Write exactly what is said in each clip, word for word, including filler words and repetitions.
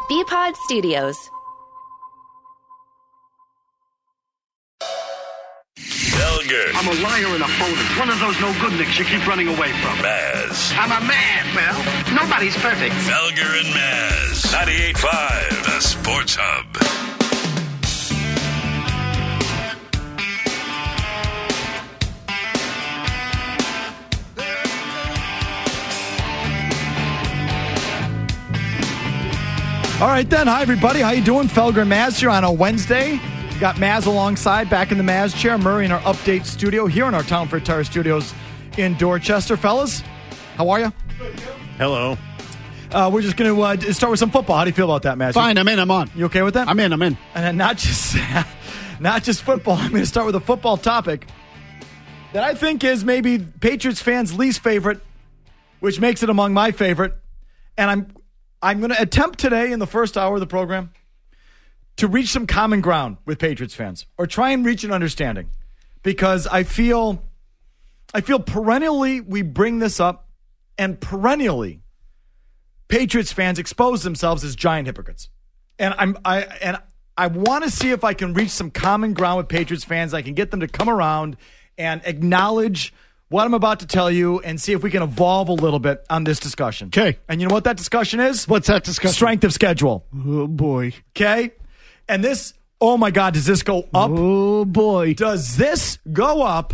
B-Pod Studios. Felger. I'm a liar and a phony. One of those no-good nicks you keep running away from. Maz. I'm a man. Well, nobody's perfect. Felger and Maz. ninety-eight point five, the Sports Hub. All right, then. Hi, everybody. How you doing? Felger and Maz here on a Wednesday. We got Maz alongside, back in the Maz chair. Murray in our update studio here in our Town for Tire Studios in Dorchester. Fellas, how are you? Hello. Uh, we're just going to uh, start with some football. How do you feel about that, Maz? Fine, I'm in, I'm on. You okay with that? I'm in, I'm in. And then not just, not just football. I'm going to start with a football topic that I think is maybe Patriots fans' least favorite, which makes it among my favorite. And I'm I'm going to attempt today in the first hour of the program to reach some common ground with Patriots fans, or try and reach an understanding, because I feel I feel perennially we bring this up, and perennially Patriots fans expose themselves as giant hypocrites. And I'm I and I want to see if I can reach some common ground with Patriots fans. I can get them to come around and acknowledge what I'm about to tell you, and see if we can evolve a little bit on this discussion. Okay. And you know what that discussion is? What's that discussion? Strength of schedule. Oh, boy. Okay? And this, oh my God, does this go up? Oh, boy. Does this go up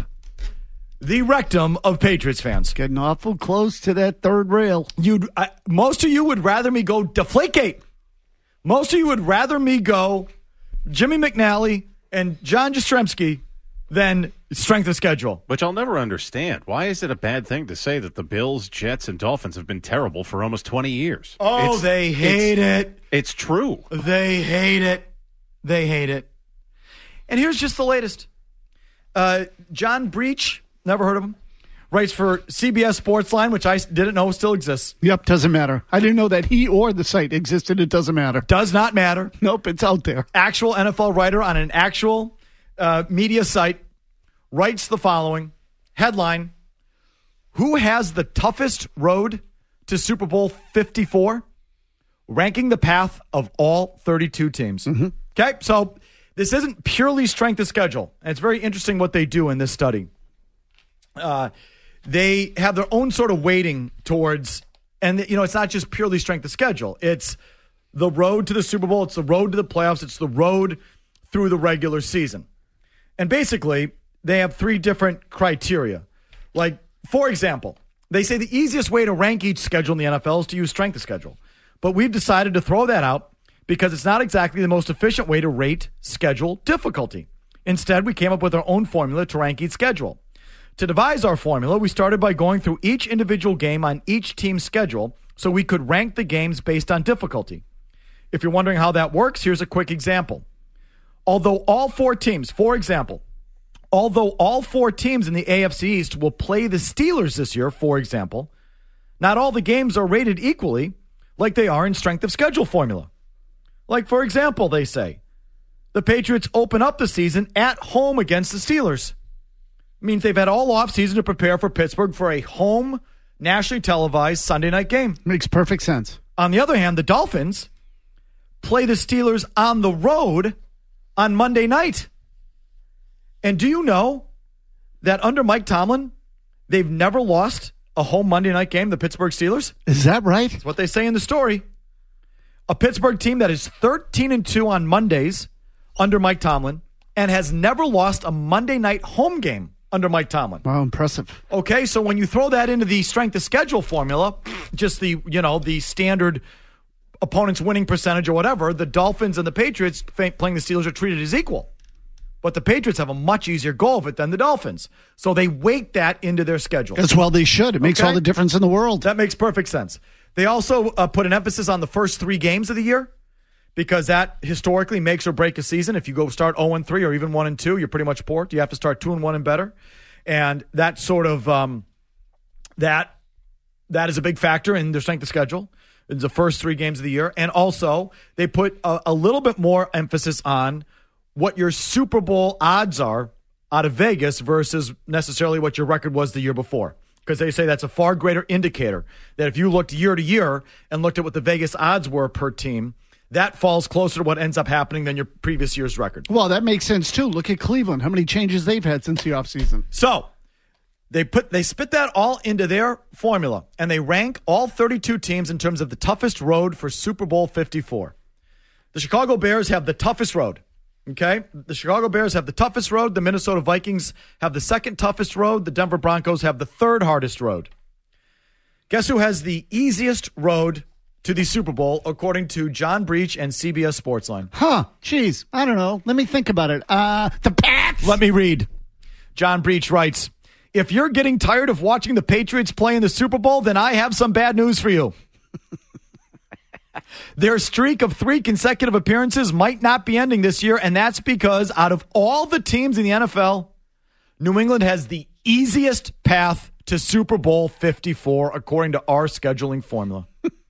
the rectum of Patriots fans? Getting awful close to that third rail. You'd uh, most of you would rather me go Deflategate. Most of you would rather me go Jimmy McNally and John Jastrzemski than strength of schedule. Which I'll never understand. Why is it a bad thing to say that the Bills, Jets, and Dolphins have been terrible for almost twenty years? Oh, it's, they hate it's, it. It's true. They hate it. They hate it. And here's just the latest. Uh, John Breach, never heard of him, writes for C B S Sportsline, which I didn't know still exists. Yep, doesn't matter. I didn't know that he or the site existed. It doesn't matter. Does not matter. Nope, it's out there. Actual N F L writer on an actual uh, media site writes the following headline: who has the toughest road to Super Bowl fifty-four? Ranking the path of all thirty-two teams. Mm-hmm. Okay, so this isn't purely strength of schedule. And it's very interesting what they do in this study. Uh, they have their own sort of weighting towards, and you know, it's not just purely strength of schedule. It's the road to the Super Bowl. It's the road to the playoffs. It's the road through the regular season. And basically, they have three different criteria. Like, for example, they say the easiest way to rank each schedule in the N F L is to use strength of schedule. But we've decided to throw that out because it's not exactly the most efficient way to rate schedule difficulty. Instead, we came up with our own formula to rank each schedule. To devise our formula, we started by going through each individual game on each team's schedule so we could rank the games based on difficulty. If you're wondering how that works, here's a quick example. Although all four teams, for example, Although all four teams in the A F C East will play the Steelers this year, for example, not all the games are rated equally like they are in strength of schedule formula. Like, for example, they say, the Patriots open up the season at home against the Steelers. It means they've had all offseason to prepare for Pittsburgh for a home, nationally televised Sunday night game. Makes perfect sense. On the other hand, the Dolphins play the Steelers on the road on Monday night. And do you know that under Mike Tomlin, they've never lost a home Monday night game, the Pittsburgh Steelers? Is that right? That's what they say in the story. A Pittsburgh team that is thirteen and two on Mondays under Mike Tomlin and has never lost a Monday night home game under Mike Tomlin. Wow, impressive. Okay, so when you throw that into the strength of schedule formula, just the, you know, the standard opponent's winning percentage or whatever, the Dolphins and the Patriots playing the Steelers are treated as equal. But the Patriots have a much easier go of it than the Dolphins. So they weight that into their schedule. As well they should. It makes Okay? all the difference in the world. That makes perfect sense. They also uh, put an emphasis on the first three games of the year because that historically makes or break a season. If you go start oh and three or even one and two, you're pretty much poor. You have to start two and one and better. And that sort of, um, that that is a big factor in their strength of schedule. It's the first three games of the year. And also, they put a, a little bit more emphasis on what your Super Bowl odds are out of Vegas versus necessarily what your record was the year before. Because they say that's a far greater indicator that if you looked year to year and looked at what the Vegas odds were per team, that falls closer to what ends up happening than your previous year's record. Well, that makes sense, too. Look at Cleveland. How many changes they've had since the offseason. So they put they spit that all into their formula, and they rank all thirty-two teams in terms of the toughest road for Super Bowl fifty-four. The Chicago Bears have the toughest road. Okay? The Chicago Bears have the toughest road. The Minnesota Vikings have the second toughest road. The Denver Broncos have the third hardest road. Guess who has the easiest road to the Super Bowl, according to John Breach and C B S Sportsline? Huh. Jeez. I don't know. Let me think about it. Uh, the Pats? Let me read. John Breach writes, if you're getting tired of watching the Patriots play in the Super Bowl, then I have some bad news for you. Their streak of three consecutive appearances might not be ending this year, and that's because out of all the teams in the N F L, New England has the easiest path to Super Bowl fifty-four, according to our scheduling formula.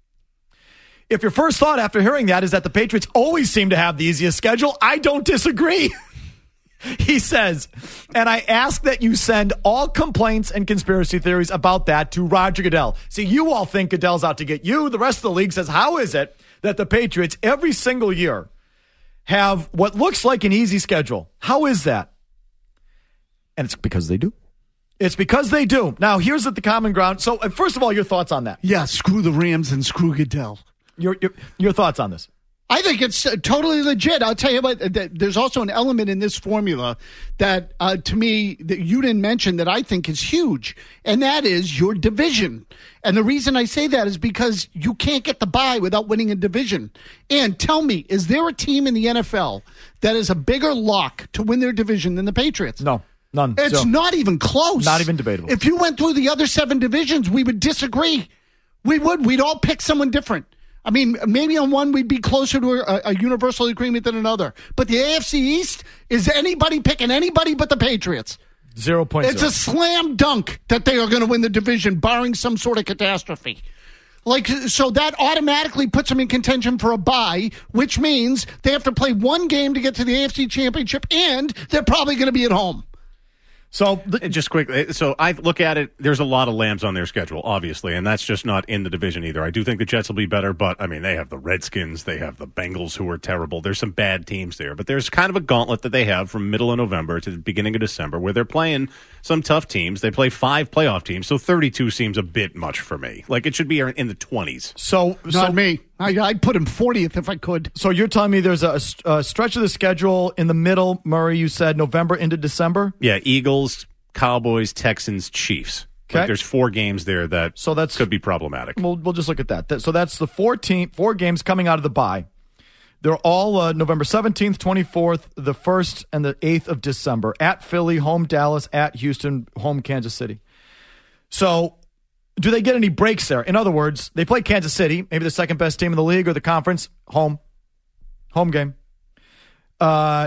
If your first thought after hearing that is that the Patriots always seem to have the easiest schedule, I don't disagree. He says, and I ask that you send all complaints and conspiracy theories about that to Roger Goodell. See, you all think Goodell's out to get you. The rest of the league says, how is it that the Patriots every single year have what looks like an easy schedule? How is that? And it's because they do. It's because they do. Now, here's the common ground. So, uh, first of all, your thoughts on that. Yeah, screw the Rams and screw Goodell. Your, your, your thoughts on this. I think it's uh, totally legit. I'll tell you what, uh, there's also an element in this formula that, uh, to me, that you didn't mention that I think is huge, and that is your division. And the reason I say that is because you can't get the bye without winning a division. And tell me, is there a team in the N F L that is a bigger lock to win their division than the Patriots? No, none. It's so, not even close. Not even debatable. If you went through the other seven divisions, we would disagree. We would. We'd all pick someone different. I mean, maybe on one we'd be closer to a, a universal agreement than another. But the A F C East, is anybody picking anybody but the Patriots? Zero point It's a slam dunk that they are going to win the division, barring some sort of catastrophe. Like, so that automatically puts them in contention for a bye, which means they have to play one game to get to the A F C Championship, and they're probably going to be at home. So the, just quickly, so I look at it, there's a lot of lambs on their schedule, obviously, and that's just not in the division either. I do think the Jets will be better, but, I mean, they have the Redskins, they have the Bengals who are terrible. There's some bad teams there, but there's kind of a gauntlet that they have from middle of November to the beginning of December where they're playing some tough teams. They play five playoff teams, so thirty-two seems a bit much for me. Like, it should be in the twenties. So, Not so, me. I, I'd put him fortieth if I could. So you're telling me there's a, a stretch of the schedule in the middle, Murray, you said November into December? Yeah, Eagles, Cowboys, Texans, Chiefs. Okay. Like there's four games there that so that's, could be problematic. We'll, we'll just look at that. So that's the fourteen, four games coming out of the bye. They're all uh, November seventeenth, twenty-fourth, the first, and the eighth of December. At Philly, home Dallas, at Houston, home Kansas City. So do they get any breaks there? In other words, they play Kansas City, maybe the second best team in the league or the conference, home. Home game. Uh,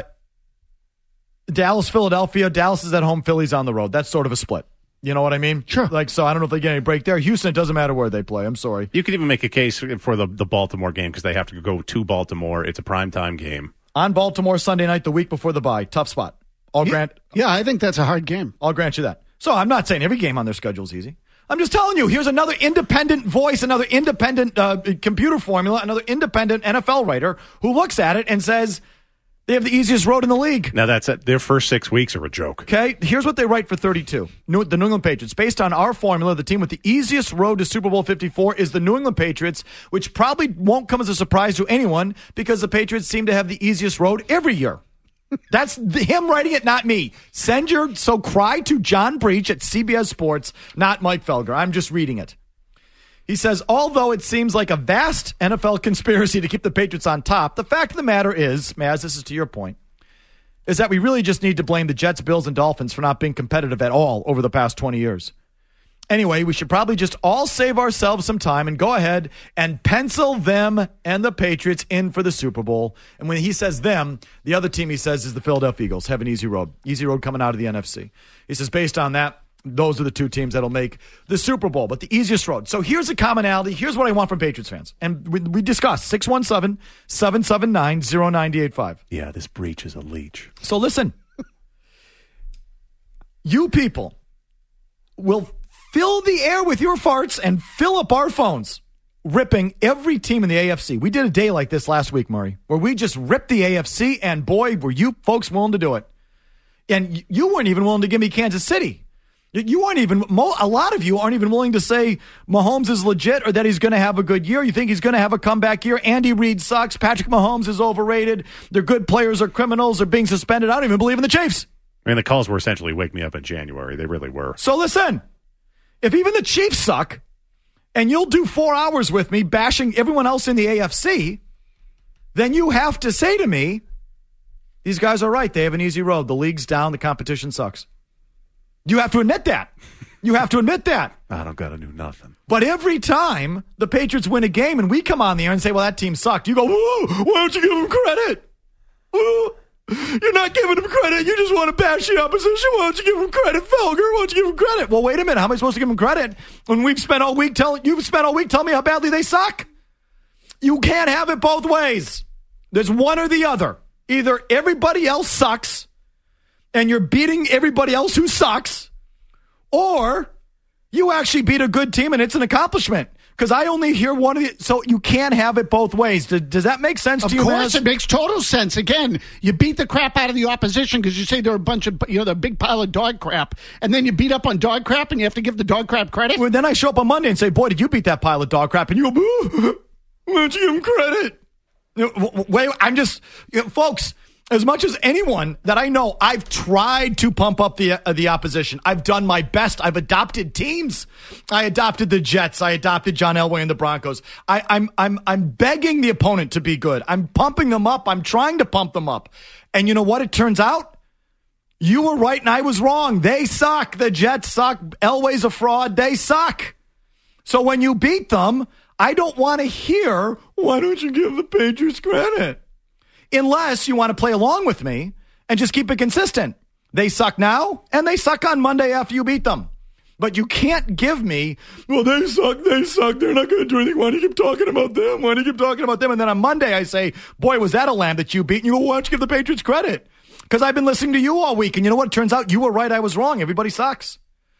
Dallas, Philadelphia. Dallas is at home. Philly's on the road. That's sort of a split. You know what I mean? Sure. Like, so I don't know if they get any break there. Houston, it doesn't matter where they play. I'm sorry. You could even make a case for the, the Baltimore game because they have to go to Baltimore. It's a primetime game. On Baltimore Sunday night, the week before the bye. Tough spot. I'll Yeah, grant. yeah, I think that's a hard game. I'll grant you that. So I'm not saying every game on their schedule is easy. I'm just telling you, here's another independent voice, another independent uh, computer formula, another independent N F L writer who looks at it and says they have the easiest road in the league. Now, that's it. Their first six weeks are a joke. Okay, here's what they write for thirty-two. New, the New England Patriots. Based on our formula, the team with the easiest road to Super Bowl fifty-four is the New England Patriots, which probably won't come as a surprise to anyone because the Patriots seem to have the easiest road every year. That's the, him writing it, not me. Send your so cry to John Breach at C B S Sports, not Mike Felger. I'm just reading it. He says, although it seems like a vast N F L conspiracy to keep the Patriots on top, the fact of the matter is, Maz, this is to your point, is that we really just need to blame the Jets, Bills, and Dolphins for not being competitive at all over the past twenty years. Anyway, we should probably just all save ourselves some time and go ahead and pencil them and the Patriots in for the Super Bowl. And when he says them, the other team he says is the Philadelphia Eagles have an easy road. Easy road coming out of the N F C. He says based on that, those are the two teams that'll make the Super Bowl, but the easiest road. So here's a commonality. Here's what I want from Patriots fans. And we, we discussed six one seven, seven seven nine, zero nine eight five. Yeah, this breach is a leech. So listen, you people will fill the air with your farts and fill up our phones ripping every team in the A F C. We did a day like this last week, Murray, where we just ripped the A F C, and boy, were you folks willing to do it. And you weren't even willing to give me Kansas City. You aren't even, a lot of you aren't even willing to say Mahomes is legit or that he's going to have a good year. You think he's going to have a comeback year. Andy Reid sucks. Patrick Mahomes is overrated. Their good players are criminals. They're being suspended. I don't even believe in the Chiefs. I mean, the calls were essentially wake me up in January. They really were. So listen, if even the Chiefs suck, and you'll do four hours with me bashing everyone else in the A F C, then you have to say to me, these guys are right. They have an easy road. The league's down. The competition sucks. You have to admit that. You have to admit that. I don't got to do nothing. But every time the Patriots win a game and we come on the air and say, well, that team sucked, you go, whoa, why don't you give them credit? Whoa. You're not giving them credit. You just want to bash the opposition. Why don't you give them credit, Felger? Why don't you give them credit? Well, wait a minute. How am I supposed to give them credit when we've spent all week telling you've spent all week telling me how badly they suck? You can't have it both ways. There's one or the other. Either everybody else sucks and you're beating everybody else who sucks, or you actually beat a good team and it's an accomplishment. Because I only hear one of the... So you can't have it both ways. Does, does that make sense of to you, Of course, Maz? It makes total sense. Again, you beat the crap out of the opposition because you say they're a bunch of... You know, they're a big pile of dog crap. And then you beat up on dog crap and you have to give the dog crap credit? Well, then I show up on Monday and say, boy, did you beat that pile of dog crap? And you go, why don't you give him credit? You know, wait, I'm just... You know, folks... As much as anyone that I know, I've tried to pump up the uh, the opposition. I've done my best. I've adopted teams. I adopted the Jets. I adopted John Elway and the Broncos. I, I'm I'm I'm begging the opponent to be good. I'm pumping them up. I'm trying to pump them up. And you know what? It turns out you were right and I was wrong. They suck. The Jets suck. Elway's a fraud. They suck. So when you beat them, I don't want to hear, why don't you give the Patriots credit? Unless you want to play along with me and just keep it consistent. They suck now, and they suck on Monday after you beat them. But you can't give me, well, they suck, they suck, they're not going to do anything. Why do you keep talking about them? Why do you keep talking about them? And then on Monday I say, boy, was that a lamb that you beat? And you go, why don't you give the Patriots credit? Because I've been listening to you all week, and you know what? It turns out you were right, I was wrong. Everybody sucks.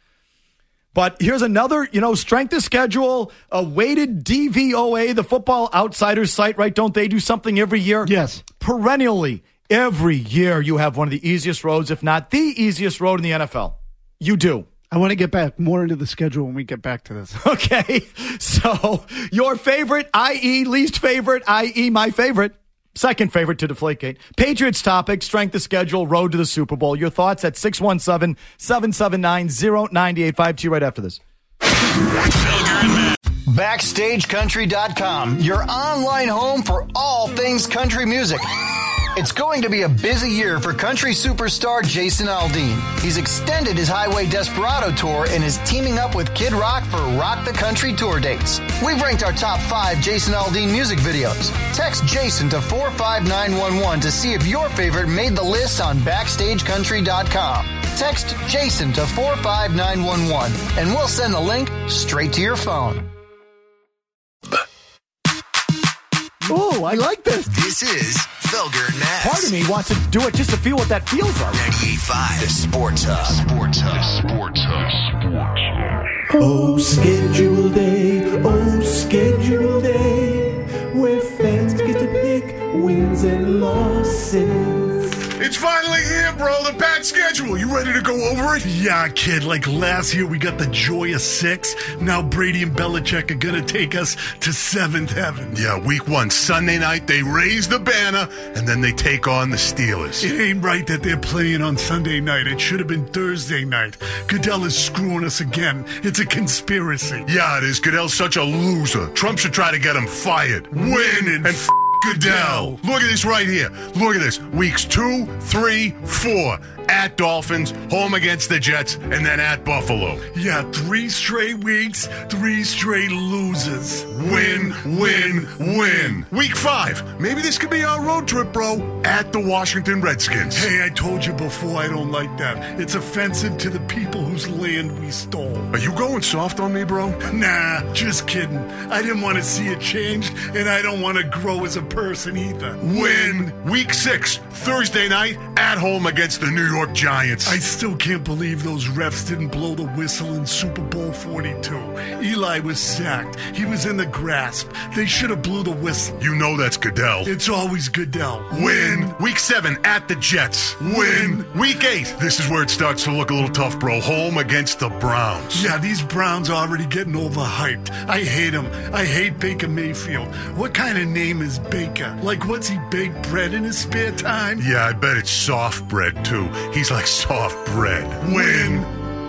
But here's another, you know, strength of schedule, a weighted D V O A, the Football Outsiders site, right? Don't they do something every year? Yes. Perennially, every year you have one of the easiest roads, if not the easiest road in the N F L. You do. I want to get back more into the schedule when we get back to this. Okay. So your favorite, that is least favorite, that is my favorite. Second favorite to Deflategate. Patriots topic, strength of schedule, road to the Super Bowl. Your thoughts at six one seven, seven seven nine, zero nine eight five. To you right after this. Backstage Country dot com, your online home for all things country music. It's going to be a busy year for country superstar Jason Aldean. He's extended his Highway Desperado tour and is teaming up with Kid Rock for Rock the Country tour dates. We've ranked our top five Jason Aldean music videos. Text Jason to four five nine one one to see if your favorite made the list on Backstage Country dot com. Text Jason to four five nine one one and we'll send the link straight to your phone. Oh, I like this. This is Felger and Mass. Part of me wants to do it just to feel what that feels like. ninety-eight point five, the Sports Hub. Sports Hub. Sports Hub. Sports Hub. Oh, schedule day, oh, schedule day, where fans get to pick wins and losses. It's finally here, bro. The packed schedule. You ready to go over it? Yeah, kid. Like last year, we got the joy of six. Now Brady and Belichick are going to take us to seventh heaven. Yeah, week one, Sunday night, they raise the banner, and then they take on the Steelers. It ain't right that they're playing on Sunday night. It should have been Thursday night. Goodell is screwing us again. It's a conspiracy. Yeah, it is. Goodell's such a loser. Trump should try to get him fired. Win and, and f- Goodell. Look at this right here. Look at this. Weeks two, three, four. At Dolphins, home against the Jets, and then at Buffalo. Yeah, three straight weeks, three straight losers. Win, win, win. Week five. Maybe this could be our road trip, bro. At the Washington Redskins. Hey, I told you before I don't like that. It's offensive to the people whose land we stole. Are you going soft on me, bro? Nah, just kidding. I didn't want to see it changed, and I don't want to grow as a person either. Win. Week six, Thursday night, at home against the New York York Giants. I still can't believe those refs didn't blow the whistle in Super Bowl forty-two. Eli was sacked. He was in the grasp. They should have blew the whistle. You know that's Goodell. It's always Goodell. Win. Week seven at the Jets. Win. Week eight. This is where it starts to look a little tough, bro. Home against the Browns. Yeah, these Browns are already getting overhyped. I hate them. I hate Baker Mayfield. What kind of name is Baker? Like, what's he bake bread in his spare time? Yeah, I bet it's soft bread, too. He's like soft bread. Win.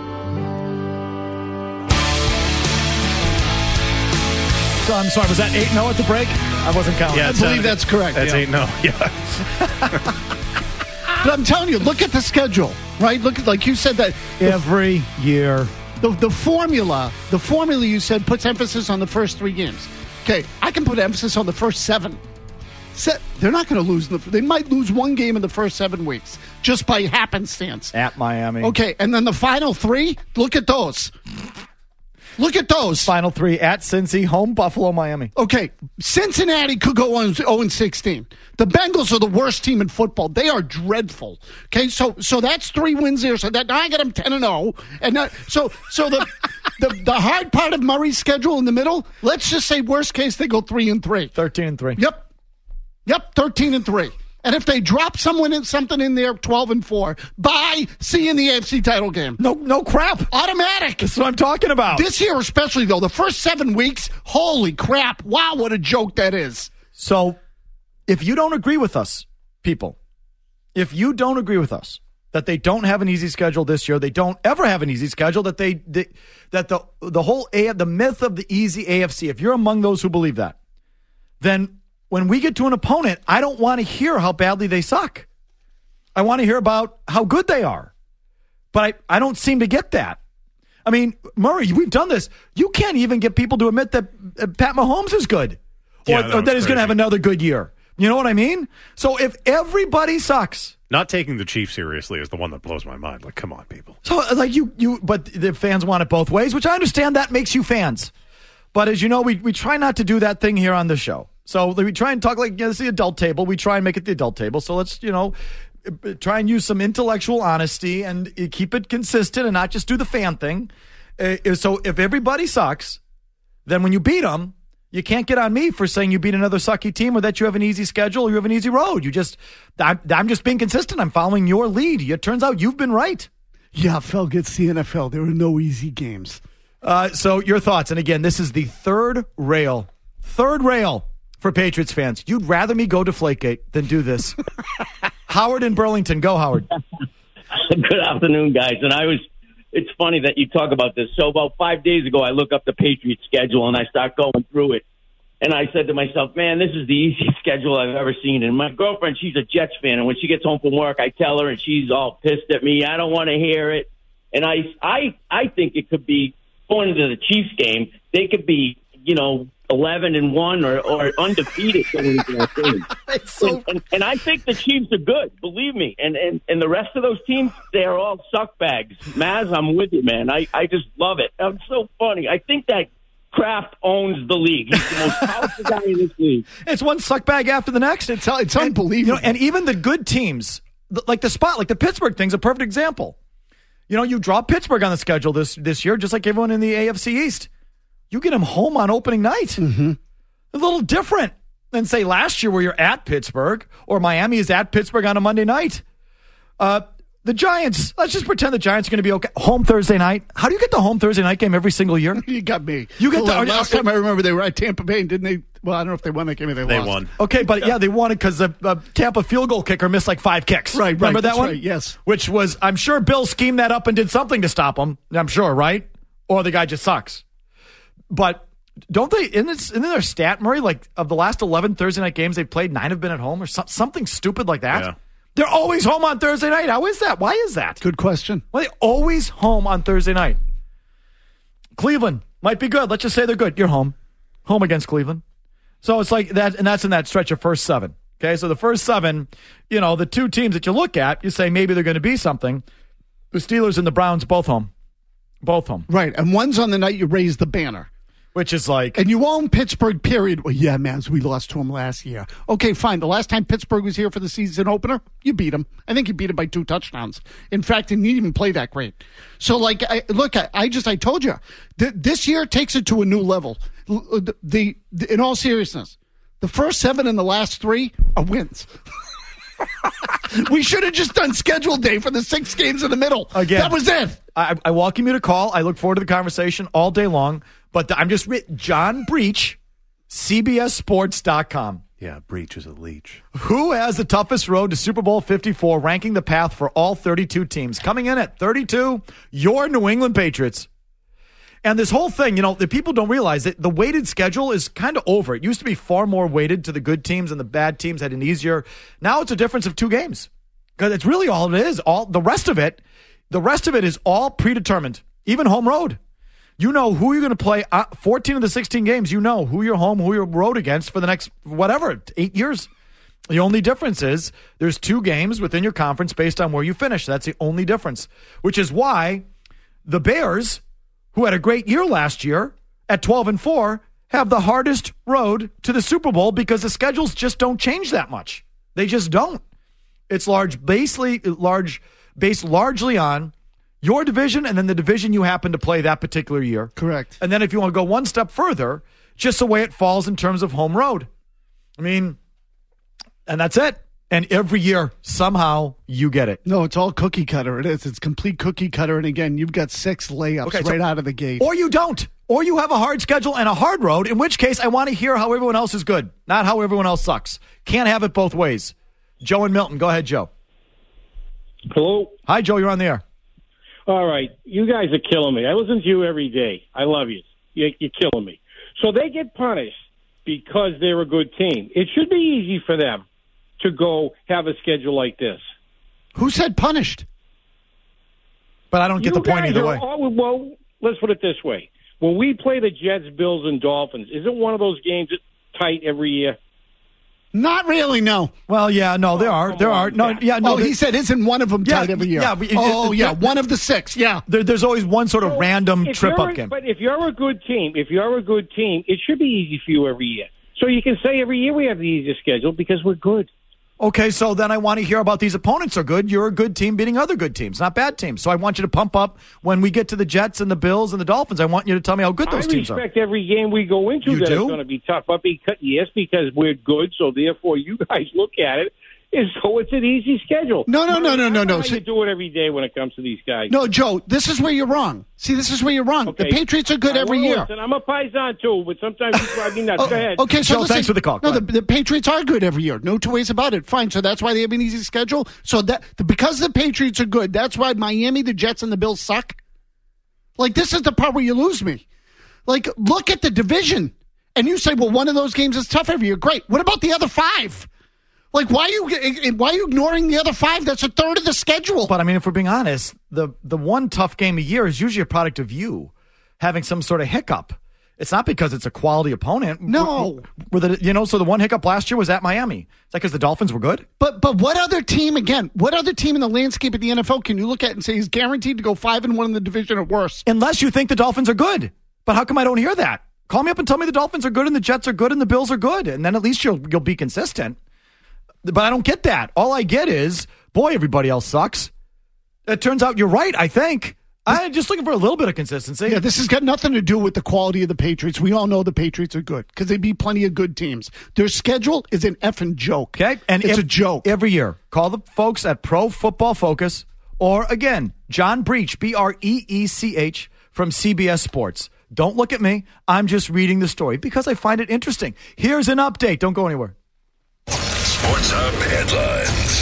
So I'm sorry, was that eight oh at the break? I wasn't counting. Yeah, I believe that's correct. That's yeah. eight no. Yeah. But I'm telling you, look at the schedule, right? Look at, like you said, that every year. The, the formula, the formula you said puts emphasis on the first three games. Okay, I can put emphasis on the first seven. Se- they're not going to lose. The, they might lose one game in the first seven weeks just by happenstance. At Miami. Okay, and then the final three, look at those. Look at those. Final three at Cincy, home, Buffalo, Miami. Okay, Cincinnati could go on oh and sixteen. The Bengals are the worst team in football. They are dreadful. Okay, so so that's three wins there. So that now I got them ten and oh. And that, so so the, the the hard part of Murray's schedule in the middle. Let's just say worst case they go three and three. Thirteen and three. Yep, yep, thirteen and three. And if they drop someone in something in there, twelve and four, bye. See you in the A F C title game. No, no crap. Automatic. That's what I'm talking about. This year, especially though, the first seven weeks. Holy crap! Wow, what a joke that is. So, if you don't agree with us, people, if you don't agree with us that they don't have an easy schedule this year, they don't ever have an easy schedule, that they, they that the the whole A, the myth of the easy A F C. If you're among those who believe that, then when we get to an opponent, I don't want to hear how badly they suck. I want to hear about how good they are. But I, I don't seem to get that. I mean, Murray, we've done this. You can't even get people to admit that uh, Pat Mahomes is good. Yeah, or that or that he's going to have crazy. another good year. You know what I mean? So if everybody sucks. Not taking the Chiefs seriously is the one that blows my mind. Like, come on, people. So, like, you, you, but the fans want it both ways, which I understand that makes you fans. But as you know, we, we try not to do that thing here on the show. So we try and talk like, you know, it's the adult table. We try and make it the adult table. So let's, you know, try and use some intellectual honesty and keep it consistent and not just do the fan thing. Uh, so if everybody sucks, then when you beat them, you can't get on me for saying you beat another sucky team or that you have an easy schedule or you have an easy road. You just, I'm, I'm just being consistent. I'm following your lead. It turns out you've been right. Yeah, Phil gets the N F L. There are no easy games. Uh, so your thoughts. And again, this is the third rail, third rail for Patriots fans. You'd rather me go Deflategate than do this. Howard in Burlington. Go, Howard. Good afternoon, guys. And I was, it's funny that you talk about this. So about five days ago, I look up the Patriots schedule and I start going through it. And I said to myself, man, this is the easiest schedule I've ever seen. And my girlfriend, she's a Jets fan. And when she gets home from work, I tell her and she's all pissed at me. I don't want to hear it. And I, I, I think it could be going into the Chiefs game. They could be, you know, eleven and one or, or undefeated going into that game. so- and, and, and I think the Chiefs are good, believe me. And, and, and the rest of those teams, they're all suck bags. Maz, I'm with you, man. I, I just love it. It's so funny. I think that Kraft owns the league. He's the most powerful guy in this league. It's one suck bag after the next. It's it's and, unbelievable. You know, and even the good teams, like the spot, like the Pittsburgh thing's a perfect example. You know, you draw Pittsburgh on the schedule this this year, just like everyone in the A F C East. You get them home on opening night. Mm-hmm. A little different than, say, last year where you're at Pittsburgh or Miami is at Pittsburgh on a Monday night. Uh, the Giants, let's just pretend the Giants are going to be okay. Home Thursday night. How do you get the home Thursday night game every single year? You got me. You get well, the last time I remember they were at Tampa Bay, and didn't they? Well, I don't know if they won that game or they, They lost. won. Okay, but yeah, they won it because the uh, Tampa field goal kicker missed like five kicks. Right, right. Remember that That's one? right, yes. Which was, I'm sure Bill schemed that up and did something to stop him. I'm sure, right? Or the guy just sucks. But don't they, in, this, in their stat, Murray, like of the last eleven Thursday night games they've played, nine have been at home or so, something stupid like that? Yeah. They're always home on Thursday night. How is that? Why is that? Good question. Why are they always home on Thursday night? Cleveland might be good. Let's just say they're good. You're home. Home against Cleveland. So it's like that, and that's in that stretch of first seven. Okay, so the first seven, you know, the two teams that you look at, you say maybe they're going to be something. The Steelers and the Browns both home. Both home. Right, and one's on the night you raise the banner. Which is like... And you own Pittsburgh, period. Well, yeah, man, we lost to them last year. Okay, fine. The last time Pittsburgh was here for the season opener, you beat them. I think you beat them by two touchdowns. In fact, and you didn't even play that great. So, like, I, look, I, I just, I told you, th- this year takes it to a new level. The, the, the In all seriousness, the first seven and the last three are wins. We should have just done schedule day for the six games in the middle. Again, that was it. I, I welcome you to call. I look forward to the conversation all day long. But the, I'm just John Breach, C B S Sports dot com. Yeah, Breach is a leech. Who has the toughest road to Super Bowl fifty-four, ranking the path for all thirty-two teams? Coming in at thirty-two, your New England Patriots. And this whole thing, you know, the people don't realize that the weighted schedule is kind of over. It used to be far more weighted to the good teams, and the bad teams had an easier. Now it's a difference of two games. Because it's really all it is. All the rest of it, the rest of it is all predetermined. Even home road. You know who you're going to play. Uh, fourteen of the sixteen games, you know who you're home, who you're road against for the next, whatever, eight years. The only difference is there's two games within your conference based on where you finish. That's the only difference. Which is why the Bears, who had a great year last year at twelve and four, have the hardest road to the Super Bowl because the schedules just don't change that much. They just don't. It's large, basically large, based largely on your division and then the division you happen to play that particular year. Correct. And then if you want to go one step further, just the way it falls in terms of home road. I mean, and that's it. And every year, somehow, you get it. No, it's all cookie cutter. It is. It's complete cookie cutter. And again, you've got six layups okay, right so, out of the gate. Or you don't. Or you have a hard schedule and a hard road, in which case I want to hear how everyone else is good, not how everyone else sucks. Can't have it both ways. Joe and Milton. Go ahead, Joe. Hello. Hi, Joe. You're on the air. All right. You guys are killing me. I listen to you every day. I love you. You're, you're killing me. So they get punished because they're a good team. It should be easy for them to go have a schedule like this. Who said punished? But I don't get you the point either way. All, well, let's put it this way. When we play the Jets, Bills, and Dolphins, isn't one of those games tight every year? Not really, no. Well, yeah, no, there are. There are. No, yeah, no. Oh, he said, isn't one of them yeah, tight every year? Yeah, but, oh, it, it, yeah, it, one of the six, yeah. There, there's always one sort of so random trip-up game. But if you're a good team, if you're a good team, it should be easy for you every year. So you can say every year we have the easiest schedule because we're good. Okay, so then I want to hear about these opponents are good. You're a good team beating other good teams, not bad teams. So I want you to pump up when we get to the Jets and the Bills and the Dolphins. I want you to tell me how good those I teams are. I respect every game we go into you that do? It's going to be tough. But because, yes, because we're good, so therefore you guys look at it as so it's an easy schedule. No, no, no, no, no, no. You do it every day when it comes to these guys. No, Joe, this is where you're wrong. See, this is where you're wrong. Okay. The Patriots are good I every year. Listen, I'm a Paisan too, but sometimes you drive me nuts. Oh, Go ahead. Okay, so Joe, listen, thanks for the call. No, Go the, the Patriots are good every year. No two ways about it. Fine. So that's why they have an easy schedule. So that because the Patriots are good, that's why Miami, the Jets, and the Bills suck. Like, this is the part where you lose me. Like, look at the division. And you say, well, one of those games is tough every year. Great. What about the other five? Like, why are you why are you ignoring the other five? That's a third of the schedule. But, I mean, if we're being honest, the, the one tough game a year is usually a product of you having some sort of hiccup. It's not because it's a quality opponent. No. Were the, you know, so the one hiccup last year was at Miami. Is that because the Dolphins were good? But but what other team, again, what other team in the landscape of the N F L can you look at and say is guaranteed to go five and one in the division or worse? Unless you think the Dolphins are good. But how come I don't hear that? Call me up and tell me the Dolphins are good and the Jets are good and the Bills are good. And then at least you'll you'll be consistent. But I don't get that. All I get is, boy, everybody else sucks. It turns out you're right, I think. I'm just looking for a little bit of consistency. Yeah, this has got nothing to do with the quality of the Patriots. We all know the Patriots are good because they beat plenty of good teams. Their schedule is an effing joke. Okay, and it's ev- a joke. Every year, call the folks at Pro Football Focus or, again, John Breach, B R E E C H, from C B S Sports. Don't look at me. I'm just reading the story because I find it interesting. Here's an update. Don't go anywhere. Sports Hub headlines.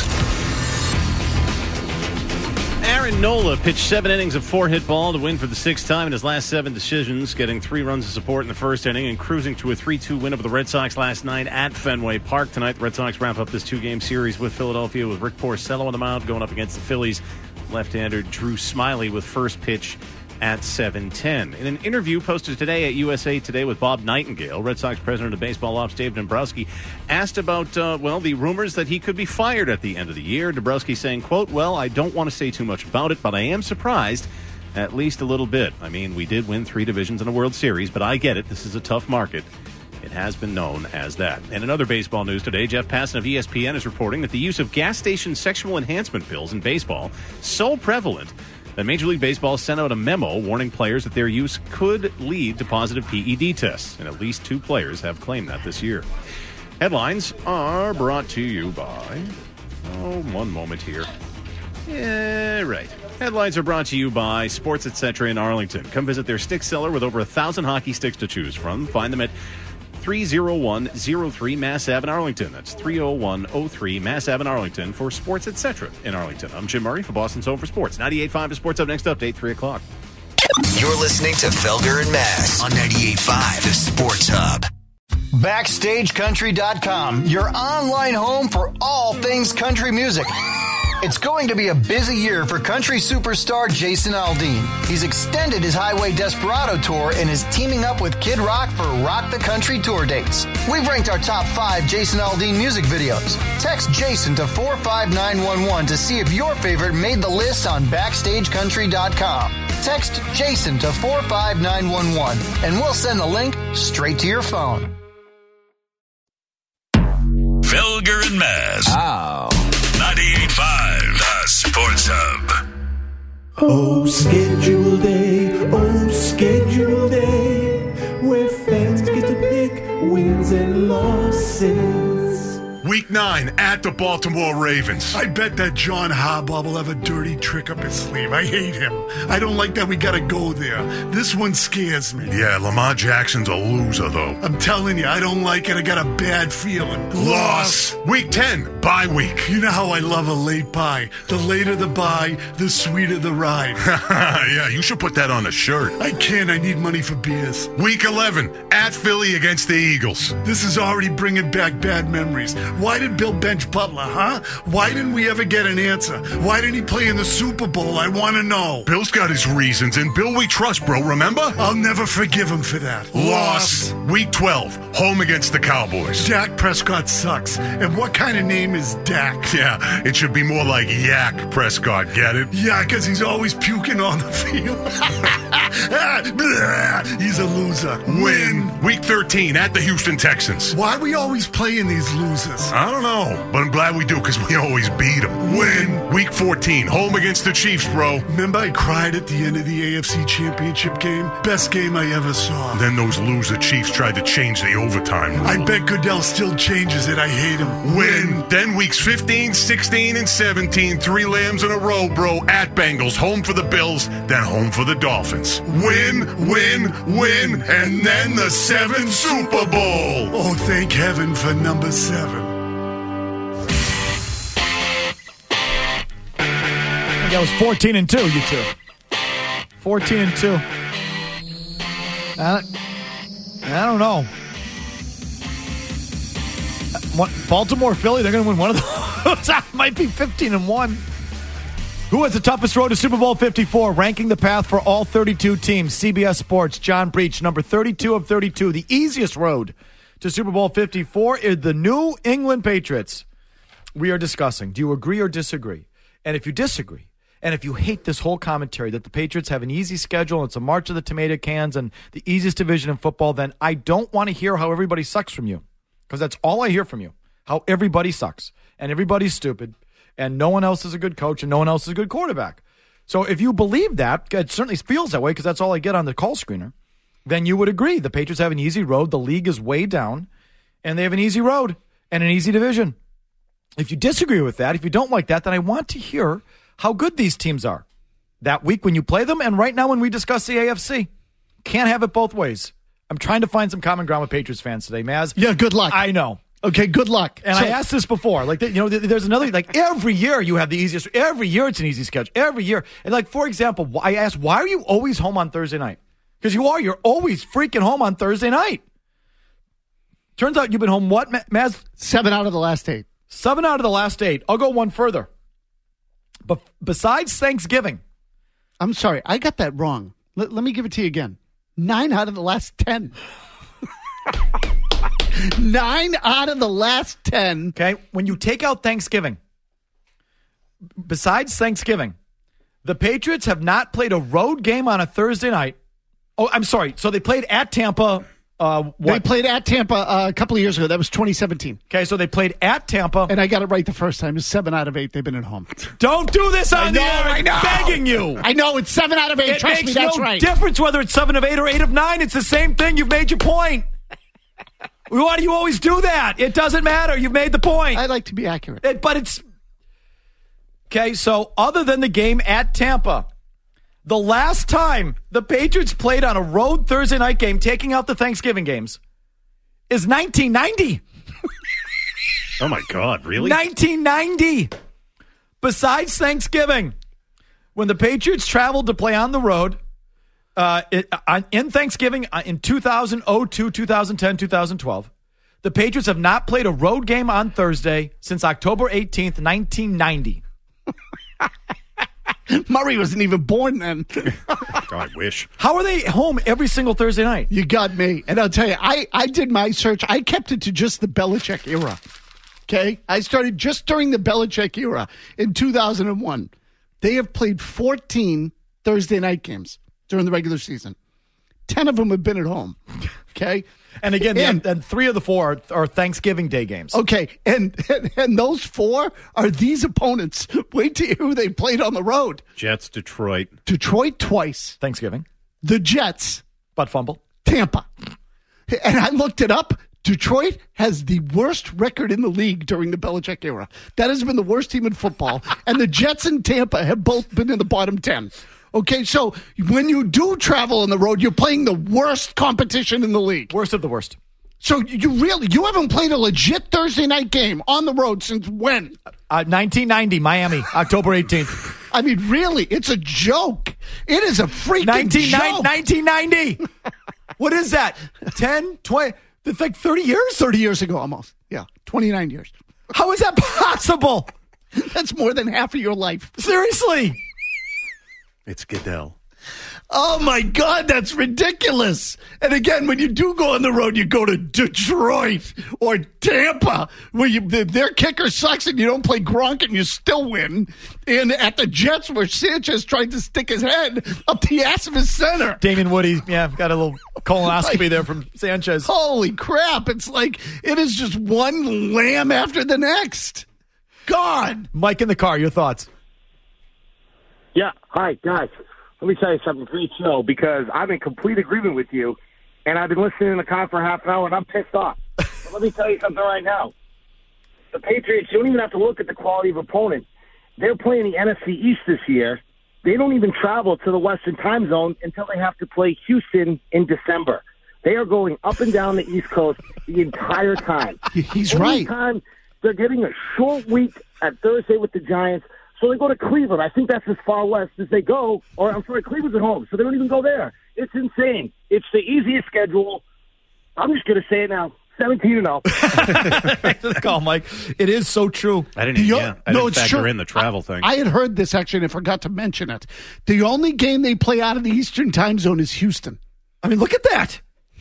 Aaron Nola pitched seven innings of four-hit ball to win for the sixth time in his last seven decisions, getting three runs of support in the first inning and cruising to a three two win over the Red Sox last night at Fenway Park. Tonight, the Red Sox wrap up this two-game series with Philadelphia with Rick Porcello on the mound going up against the Phillies. Left-hander Drew Smiley with first pitch at seven ten. In an interview posted today at U S A Today with Bob Nightingale, Red Sox president of baseball ops Dave Dombrowski asked about, uh, well, the rumors that he could be fired at the end of the year. Dombrowski saying, quote, well, I don't want to say too much about it, but I am surprised at least a little bit. I mean, we did win three divisions in a World Series, but I get it. This is a tough market. It has been known as that. And in other baseball news today, Jeff Passan of E S P N is reporting that the use of gas station sexual enhancement pills in baseball so prevalent that Major League Baseball sent out a memo warning players that their use could lead to positive P E D tests. And at least two players have claimed that this year. Headlines are brought to you by... Oh, one moment here. Yeah, right. Headlines are brought to you by Sports Etc. in Arlington. Come visit their stick cellar with over a thousand hockey sticks to choose from. Find them at three oh one oh three Mass Ave in Arlington. That's three oh one oh three Mass Ave in Arlington for Sports Etc. in Arlington. I'm Jim Murray for Boston's Home for Sports. ninety-eight point five to Sports Up. Next update, three o'clock. You're listening to Felger and Mass on ninety-eight point five The Sports Hub. Backstage Country dot com, your online home for all things country music. It's going to be a busy year for country superstar Jason Aldean. He's extended his Highway Desperado tour and is teaming up with Kid Rock for Rock the Country tour dates. We've ranked our top five Jason Aldean music videos. Text Jason to four five nine one one to see if your favorite made the list on Backstage Country dot com. Text Jason to four five nine one one and we'll send the link straight to your phone. Felger and Mass. Oh. ninety-eight point five The Sports Hub. Oh, schedule day, oh, schedule day, where fans get to pick wins and losses. Week nine at the Baltimore Ravens. I bet that John Harbaugh will have a dirty trick up his sleeve. I hate him. I don't like that we got to go there. This one scares me. Yeah, Lamar Jackson's a loser, though. I'm telling you, I don't like it. I got a bad feeling. Loss. Week ten, bye week. You know how I love a late bye. The later the bye, the sweeter the ride. Yeah, you should put that on a shirt. I can't. I need money for beers. Week eleven, at Philly against the Eagles. This is already bringing back bad memories. Why did Bill bench Butler, huh? Why didn't we ever get an answer? Why didn't he play in the Super Bowl? I want to know. Bill's got his reasons, and Bill we trust, bro, remember? I'll never forgive him for that. Loss. Week twelve, home against the Cowboys. Dak Prescott sucks. And what kind of name is Dak? Yeah, it should be more like Yak Prescott, get it? Yeah, because he's always puking on the field. He's a loser. Win. Week thirteen, at the Houston Texans. Why are we always playing these losers? I don't know, but I'm glad we do because we always beat them. Win. Week fourteen, home against the Chiefs, bro. Remember I cried at the end of the A F C Championship game? Best game I ever saw. Then those loser Chiefs tried to change the overtime rule. I bet Goodell still changes it. I hate him. Win. Then weeks fifteen, sixteen, and seventeen, three lambs in a row, bro. At Bengals, home for the Bills, then home for the Dolphins. Win, win, win, and then the seventh Super Bowl. Oh, thank heaven for number seven. That was fourteen and two, you two. fourteen and two. I, I don't know. What, Baltimore, Philly, they're going to win one of those. Might be fifteen and one. Who has the toughest road to Super Bowl fifty-four? Ranking the path for all thirty-two teams. C B S Sports, John Breach, number thirty-two of thirty-two. The easiest road to Super Bowl fifty-four is the New England Patriots. We are discussing. Do you agree or disagree? And if you disagree, and if you hate this whole commentary that the Patriots have an easy schedule and it's a march of the tomato cans and the easiest division in football, then I don't want to hear how everybody sucks from you, because that's all I hear from you, how everybody sucks and everybody's stupid and no one else is a good coach and no one else is a good quarterback. So if you believe that, it certainly feels that way because that's all I get on the call screener, then you would agree the Patriots have an easy road, the league is way down, and they have an easy road and an easy division. If you disagree with that, if you don't like that, then I want to hear how good these teams are that week when you play them and right now when we discuss the A F C. Can't have it both ways. I'm trying to find some common ground with Patriots fans today, Maz. Yeah, good luck. I know. Okay, good luck. And so, I asked this before. Like, you know, there's another, like, every year you have the easiest, every year it's an easy schedule. Every year. And, like, for example, I asked, why are you always home on Thursday night? Because you are. You're always freaking home on Thursday night. Turns out you've been home, what, Maz? Seven out of the last eight. Seven out of the last eight. I'll go one further. But besides Thanksgiving. I'm sorry. I got that wrong. Let, let me give it to you again. Nine out of the last ten. Nine out of the last ten. Okay. When you take out Thanksgiving, besides Thanksgiving, The Patriots have not played a road game on a Thursday night. Oh, I'm sorry. So they played at Tampa. Uh, what? They played at Tampa uh, a couple of years ago. That was twenty seventeen. Okay, so they played at Tampa. And I got it right the first time. It's seven out of eight. They've been at home. Don't do this on I the know, air. I know. I'm begging you. I know. It's seven out of eight. It Trust makes me, that's no right. difference whether it's seven of eight or eight of nine. It's the same thing. You've made your point. Why do you always do that? It doesn't matter. You've made the point. I like to be accurate. It, but it's... Okay, so other than the game at Tampa, the last time the Patriots played on a road Thursday night game, taking out the Thanksgiving games, is nineteen ninety. Oh, my God. Really? nineteen ninety. Besides Thanksgiving, when the Patriots traveled to play on the road, uh, it, uh, in Thanksgiving, uh, in two thousand two, two thousand ten, two thousand twelve, the Patriots have not played a road game on Thursday since October eighteenth, nineteen ninety. Murray wasn't even born then. God, I wish. How are they home every single Thursday night? You got me. And I'll tell you, I, I did my search. I kept it to just the Belichick era. Okay? I started just during the Belichick era in two thousand one. They have played fourteen Thursday night games during the regular season. ten of them have been at home. Okay? And again, and, and three of the four are, are Thanksgiving Day games. Okay, and, and and those four are these opponents. Wait to hear who they played on the road. Jets, Detroit. Detroit twice. Thanksgiving. The Jets. Butt fumble. Tampa. And I looked it up. Detroit has the worst record in the league during the Belichick era. That has been the worst team in football. And the Jets and Tampa have both been in the bottom ten. Okay, so when you do travel on the road, you're playing the worst competition in the league. Worst of the worst. So you really, you haven't played a legit Thursday night game on the road since when? Uh, nineteen ninety, Miami, October eighteenth. I mean, really, it's a joke. It is a freaking nineteen, joke. nineteen ninety. What is that? ten, twenty, it's like thirty years? thirty years ago almost. Yeah, twenty-nine years. How is that possible? That's more than half of your life. Seriously. It's Goodell. Oh, my God, that's ridiculous. And again, when you do go on the road, you go to Detroit or Tampa, where you, their kicker sucks and you don't play Gronk and you still win. And at the Jets, where Sanchez tried to stick his head up the ass of his center. Damien Woody, yeah, got a little colonoscopy like, there from Sanchez. Holy crap. It's like it is just one lamb after the next. God. Mike in the car, your thoughts? Yeah. Hi, guys. Let me tell you something. Great show, because I'm in complete agreement with you, and I've been listening to the con for half an hour, and I'm pissed off. But let me tell you something right now. The Patriots, you don't even have to look at the quality of opponent. They're playing the N F C East this year. They don't even travel to the Western time zone until they have to play Houston in December. They are going up and down the East Coast the entire time. He's Every right. time they're getting a short week at Thursday with the Giants. So they go to Cleveland. I think that's as far west as they go. Or, I'm sorry, Cleveland's at home, so they don't even go there. It's insane. It's the easiest schedule. I'm just going to say it now. seventeen and oh. Thanks for the call, Mike. It is so true. I didn't, The, yeah, I no, didn't it's factor true. in the travel I, thing. I had heard this actually, and I forgot to mention it. The only game they play out of the Eastern time zone is Houston. I mean, look at that.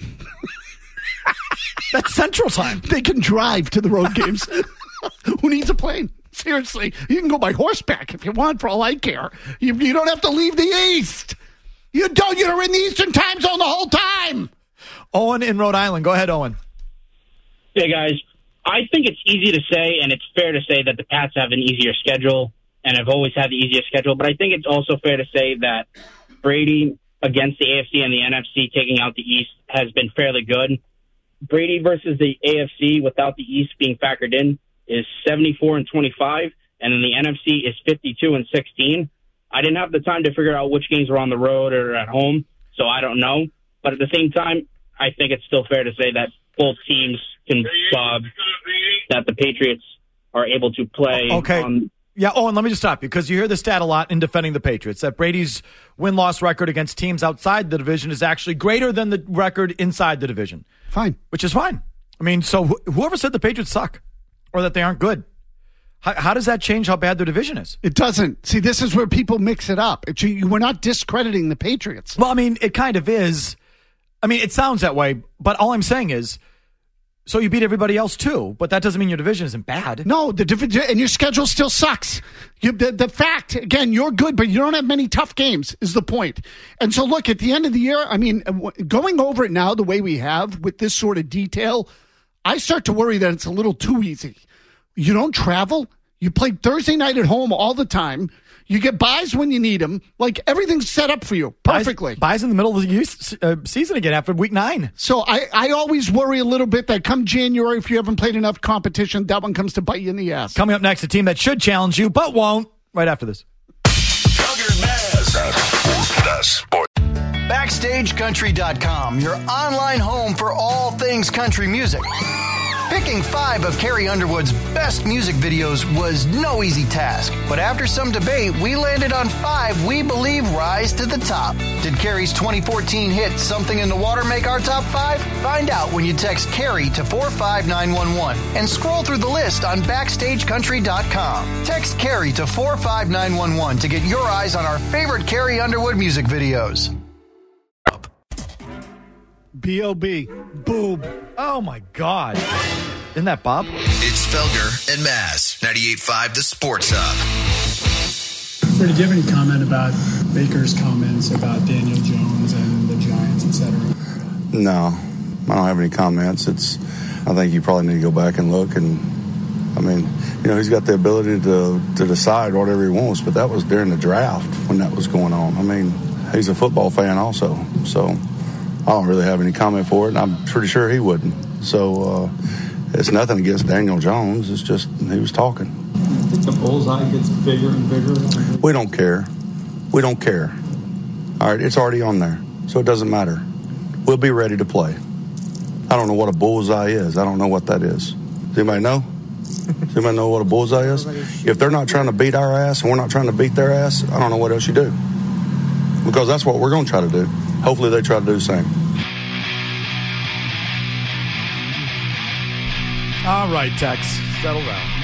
That's Central Time. They can drive to the road games. Who needs a plane? Seriously, you can go by horseback if you want, for all I care. You, you don't have to leave the East. You don't. You're in the Eastern time zone the whole time. Owen in Rhode Island. Go ahead, Owen. Hey, guys. I think it's easy to say, and it's fair to say that the Pats have an easier schedule and have always had the easier schedule. But I think it's also fair to say that Brady against the A F C and the N F C taking out the East has been fairly good. Brady versus the A F C without the East being factored in is seventy-four and twenty-five, and then the N F C is fifty-two and sixteen. I didn't have the time to figure out which games were on the road or at home, so I don't know. But at the same time, I think it's still fair to say that both teams can uh, that the Patriots are able to play. Okay. On- yeah, Owen, let me just stop you, because you hear the stat a lot in defending the Patriots, that Brady's win-loss record against teams outside the division is actually greater than the record inside the division. Fine. Which is fine. I mean, so wh- whoever said the Patriots suck or that they aren't good, how, how does that change how bad their division is? It doesn't. See, this is where people mix it up. It, you, we're not discrediting the Patriots. Well, I mean, it kind of is. I mean, it sounds that way, but all I'm saying is So you beat everybody else too, but that doesn't mean your division isn't bad. No, the division and your schedule still sucks. You, the, the fact, again, you're good, but you don't have many tough games is the point. And so, look, at the end of the year, I mean, going over it now the way we have with this sort of detail, I start to worry that it's a little too easy. You don't travel. You play Thursday night at home all the time. You get buys when you need them. Like, everything's set up for you perfectly. Buys, buys in the middle of the use, uh, season again after week nine. So I, I always worry a little bit that come January, if you haven't played enough competition, that one comes to bite you in the ass. Coming up next, a team that should challenge you, but won't, right after this. Backstage Country dot com, your online home for all things country music. Picking five of Carrie Underwood's best music videos was no easy task, but after some debate, we landed on five we believe rise to the top. Did Carrie's twenty fourteen hit Something in the Water make our top five? Find out when you text Carrie to four five nine one one and scroll through the list on Backstage Country dot com. Text Carrie to four five nine one one to get your eyes on our favorite Carrie Underwood music videos. B O B Boob. Oh, my God. Isn't that Bob? It's Felger and Maz, ninety-eight point five The Sports Hub. Freddie, do you have any comment about Baker's comments about Daniel Jones and the Giants, et cetera? No, I don't have any comments. It's, I think you probably need to go back and look. And, I mean, you know, he's got the ability to, to decide whatever he wants, but that was during the draft when that was going on. I mean, he's a football fan also, so I don't really have any comment for it, and I'm pretty sure he wouldn't. So uh, it's nothing against Daniel Jones. It's just he was talking. I think the bullseye gets bigger and bigger. We don't care. We don't care. All right, it's already on there, so it doesn't matter. We'll be ready to play. I don't know what a bullseye is. I don't know what that is. Does anybody know? Does anybody know what a bullseye is? If they're not trying to beat our ass and we're not trying to beat their ass, I don't know what else you do. Because that's what we're going to try to do. Hopefully they try to do the same. All right, Tex, settle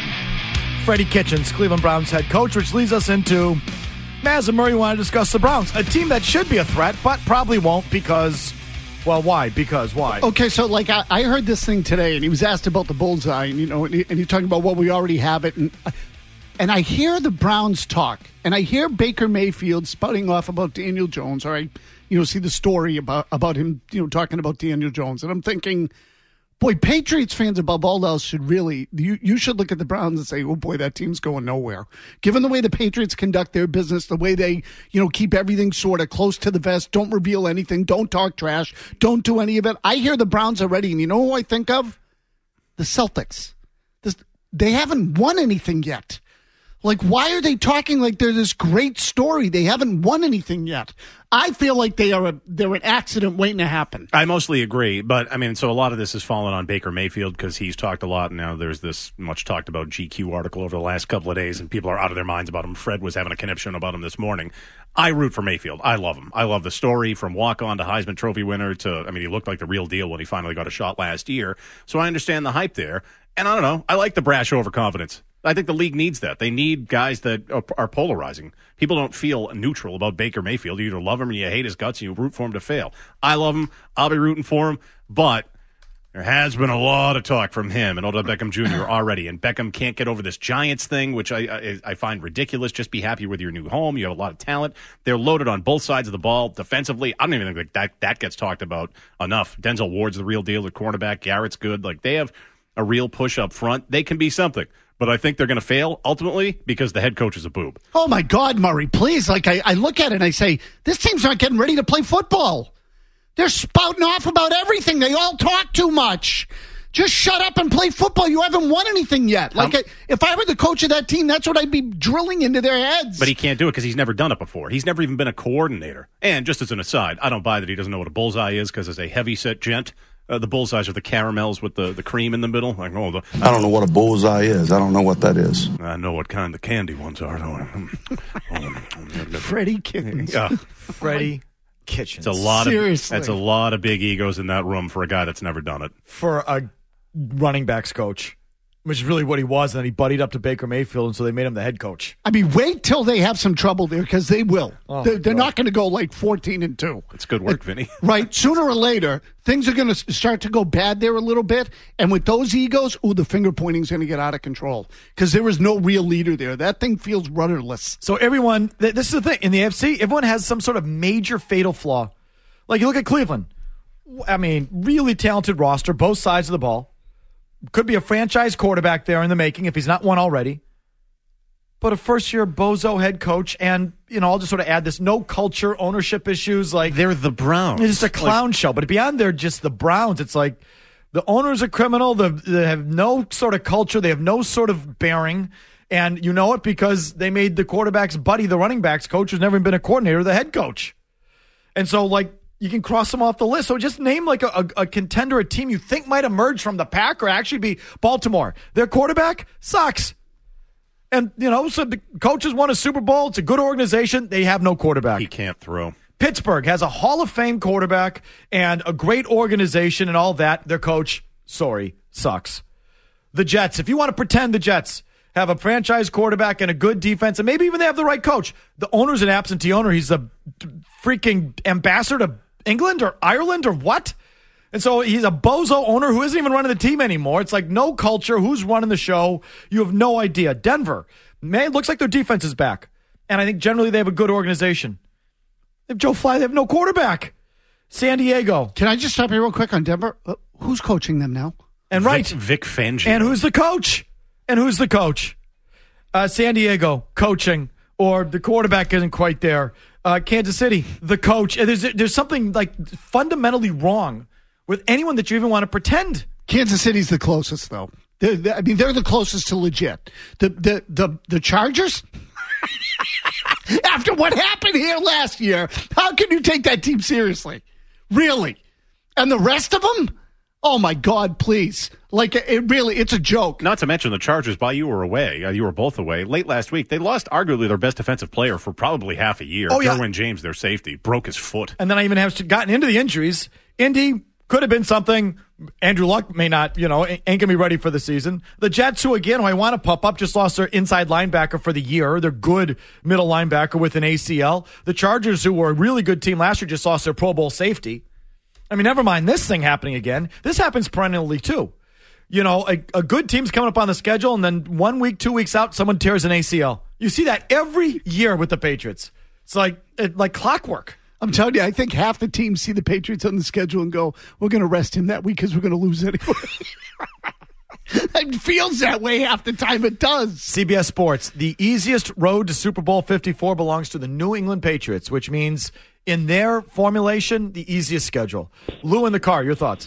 down. Freddie Kitchens, Cleveland Browns head coach, which leads us into Maz and Murray want to discuss the Browns, a team that should be a threat, but probably won't because, well, why? Because why? Okay, so like I, I heard this thing today, and he was asked about the bullseye, and you know, and, he, and he's talking about what we already have it, and and I hear the Browns talk, and I hear Baker Mayfield spouting off about Daniel Jones. All right, you know, see the story about about him, you know, talking about Daniel Jones, and I'm thinking, boy, Patriots fans above all else should really, you, you should look at the Browns and say, oh boy, that team's going nowhere. Given the way the Patriots conduct their business, the way they, you know, keep everything sort of close to the vest, don't reveal anything, don't talk trash, don't do any of it. I hear the Browns already, and you know who I think of? The Celtics. This, they haven't won anything yet. Like, why are they talking like they're this great story? They haven't won anything yet. I feel like they are a, they're an accident waiting to happen. I mostly agree, but I mean, so a lot of this has fallen on Baker Mayfield because he's talked a lot. And now there's this much talked about G Q article over the last couple of days, and people are out of their minds about him. Fred was having a conniption about him this morning. I root for Mayfield. I love him. I love the story from walk-on to Heisman Trophy winner to, I mean, he looked like the real deal when he finally got a shot last year. So I understand the hype there. And I don't know. I like the brash overconfidence. I think the league needs that. They need guys that are, are polarizing. People don't feel neutral about Baker Mayfield. You either love him or you hate his guts and you root for him to fail. I love him. I'll be rooting for him. But there has been a lot of talk from him and Odell Beckham Junior already. And Beckham can't get over this Giants thing, which I, I I find ridiculous. Just be happy with your new home. You have a lot of talent. They're loaded on both sides of the ball. Defensively, I don't even think that, that gets talked about enough. Denzel Ward's the real deal at cornerback. Garrett's good. Like, they have a real push up front. They can be something. But I think they're going to fail ultimately because the head coach is a boob. Oh, my God, Murray, please. Like, I, I look at it and I say, this team's not getting ready to play football. They're spouting off about everything. They all talk too much. Just shut up and play football. You haven't won anything yet. Like, um, if I were the coach of that team, that's what I'd be drilling into their heads. But he can't do it because he's never done it before. He's never even been a coordinator. And just as an aside, I don't buy that he doesn't know what a bullseye is because as a heavy-set gent, Uh, the bullseyes are the caramels with the, the cream in the middle. Like, oh, the, I don't know what a bullseye is. I don't know what that is. I know what kind the candy ones are. Freddie Kitchens. Yeah. Freddie Kitchens. It's a lot Seriously. of that's a lot of big egos in that room for a guy that's never done it. For a running backs coach. which is really what he was. And then he buddied up to Baker Mayfield, and so they made him the head coach. I mean, wait till they have some trouble there because they will. Oh, they're they're God. not going to go like fourteen and two. That's good work, Vinny. Right. Sooner or later, things are going to start to go bad there a little bit. And with those egos, ooh, the finger pointing is going to get out of control because there is no real leader there. That thing feels rudderless. So everyone, th- this is the thing. In the A F C, everyone has some sort of major fatal flaw. Like you look at Cleveland. I mean, really talented roster, both sides of the ball. Could be a franchise quarterback there in the making if he's not one already. But a first-year bozo head coach, and, you know, I'll just sort of add this, no culture, ownership issues. Like They're the Browns. It's just a clown Like- show. But beyond they're just the Browns, it's like the owner's a criminal. The, they have no sort of culture. They have no sort of bearing. And you know it because they made the quarterback's buddy the running backs coach who's never been a coordinator, the head coach. And so, like, you can cross them off the list. So just name like a, a, a contender, a team you think might emerge from the pack or actually be Baltimore. Their quarterback sucks. And, you know, so the coaches won a Super Bowl. It's a good organization. They have no quarterback. He can't throw. Pittsburgh has a Hall of Fame quarterback and a great organization and all that. Their coach, sorry, sucks. The Jets, if you want to pretend the Jets have a franchise quarterback and a good defense, and maybe even they have the right coach. The owner's an absentee owner. He's the freaking ambassador to England or Ireland or what? And so he's a bozo owner who isn't even running the team anymore. It's like no culture. Who's running the show? You have no idea. Denver, man, it looks like their defense is back. And I think generally they have a good organization. They have Joe Fly, they have no quarterback. San Diego. Can I just stop here real quick on Denver? Uh, who's coaching them now? And right. Vic, Vic Fangio. And who's the coach? And who's the coach? Uh, San Diego, coaching, or the quarterback isn't quite there. Uh, Kansas City, the coach. And there's there's something like fundamentally wrong with anyone that you even want to pretend. Kansas City's the closest, though. They're, they're, I mean, they're the closest to legit. The the the the Chargers. After what happened here last year, how can you take that team seriously? Really? And the rest of them? Oh, my God, please. Like, it really, it's a joke. Not to mention the Chargers, while you were away, uh, you were both away, late last week, they lost arguably their best defensive player for probably half a year. Oh, yeah. Derwin James, their safety, broke his foot. And then I even have gotten into the injuries. Indy could have been something. Andrew Luck may not, you know, ain't going to be ready for the season. The Jets, who, again, who I want to pump up, just lost their inside linebacker for the year. Their good middle linebacker with an A C L. The Chargers, who were a really good team last year, just lost their Pro Bowl safety. I mean, never mind this thing happening again. This happens perennially, too. You know, a, a good team's coming up on the schedule, and then one week, two weeks out, someone tears an A C L. You see that every year with the Patriots. It's like it, like clockwork. I'm telling you, I think half the teams see the Patriots on the schedule and go, we're going to rest him that week because we're going to lose anyway. It feels that way half the time. It does. C B S Sports, the easiest road to Super Bowl fifty-four belongs to the New England Patriots, which means in their formulation, the easiest schedule. Lou in the car, your thoughts?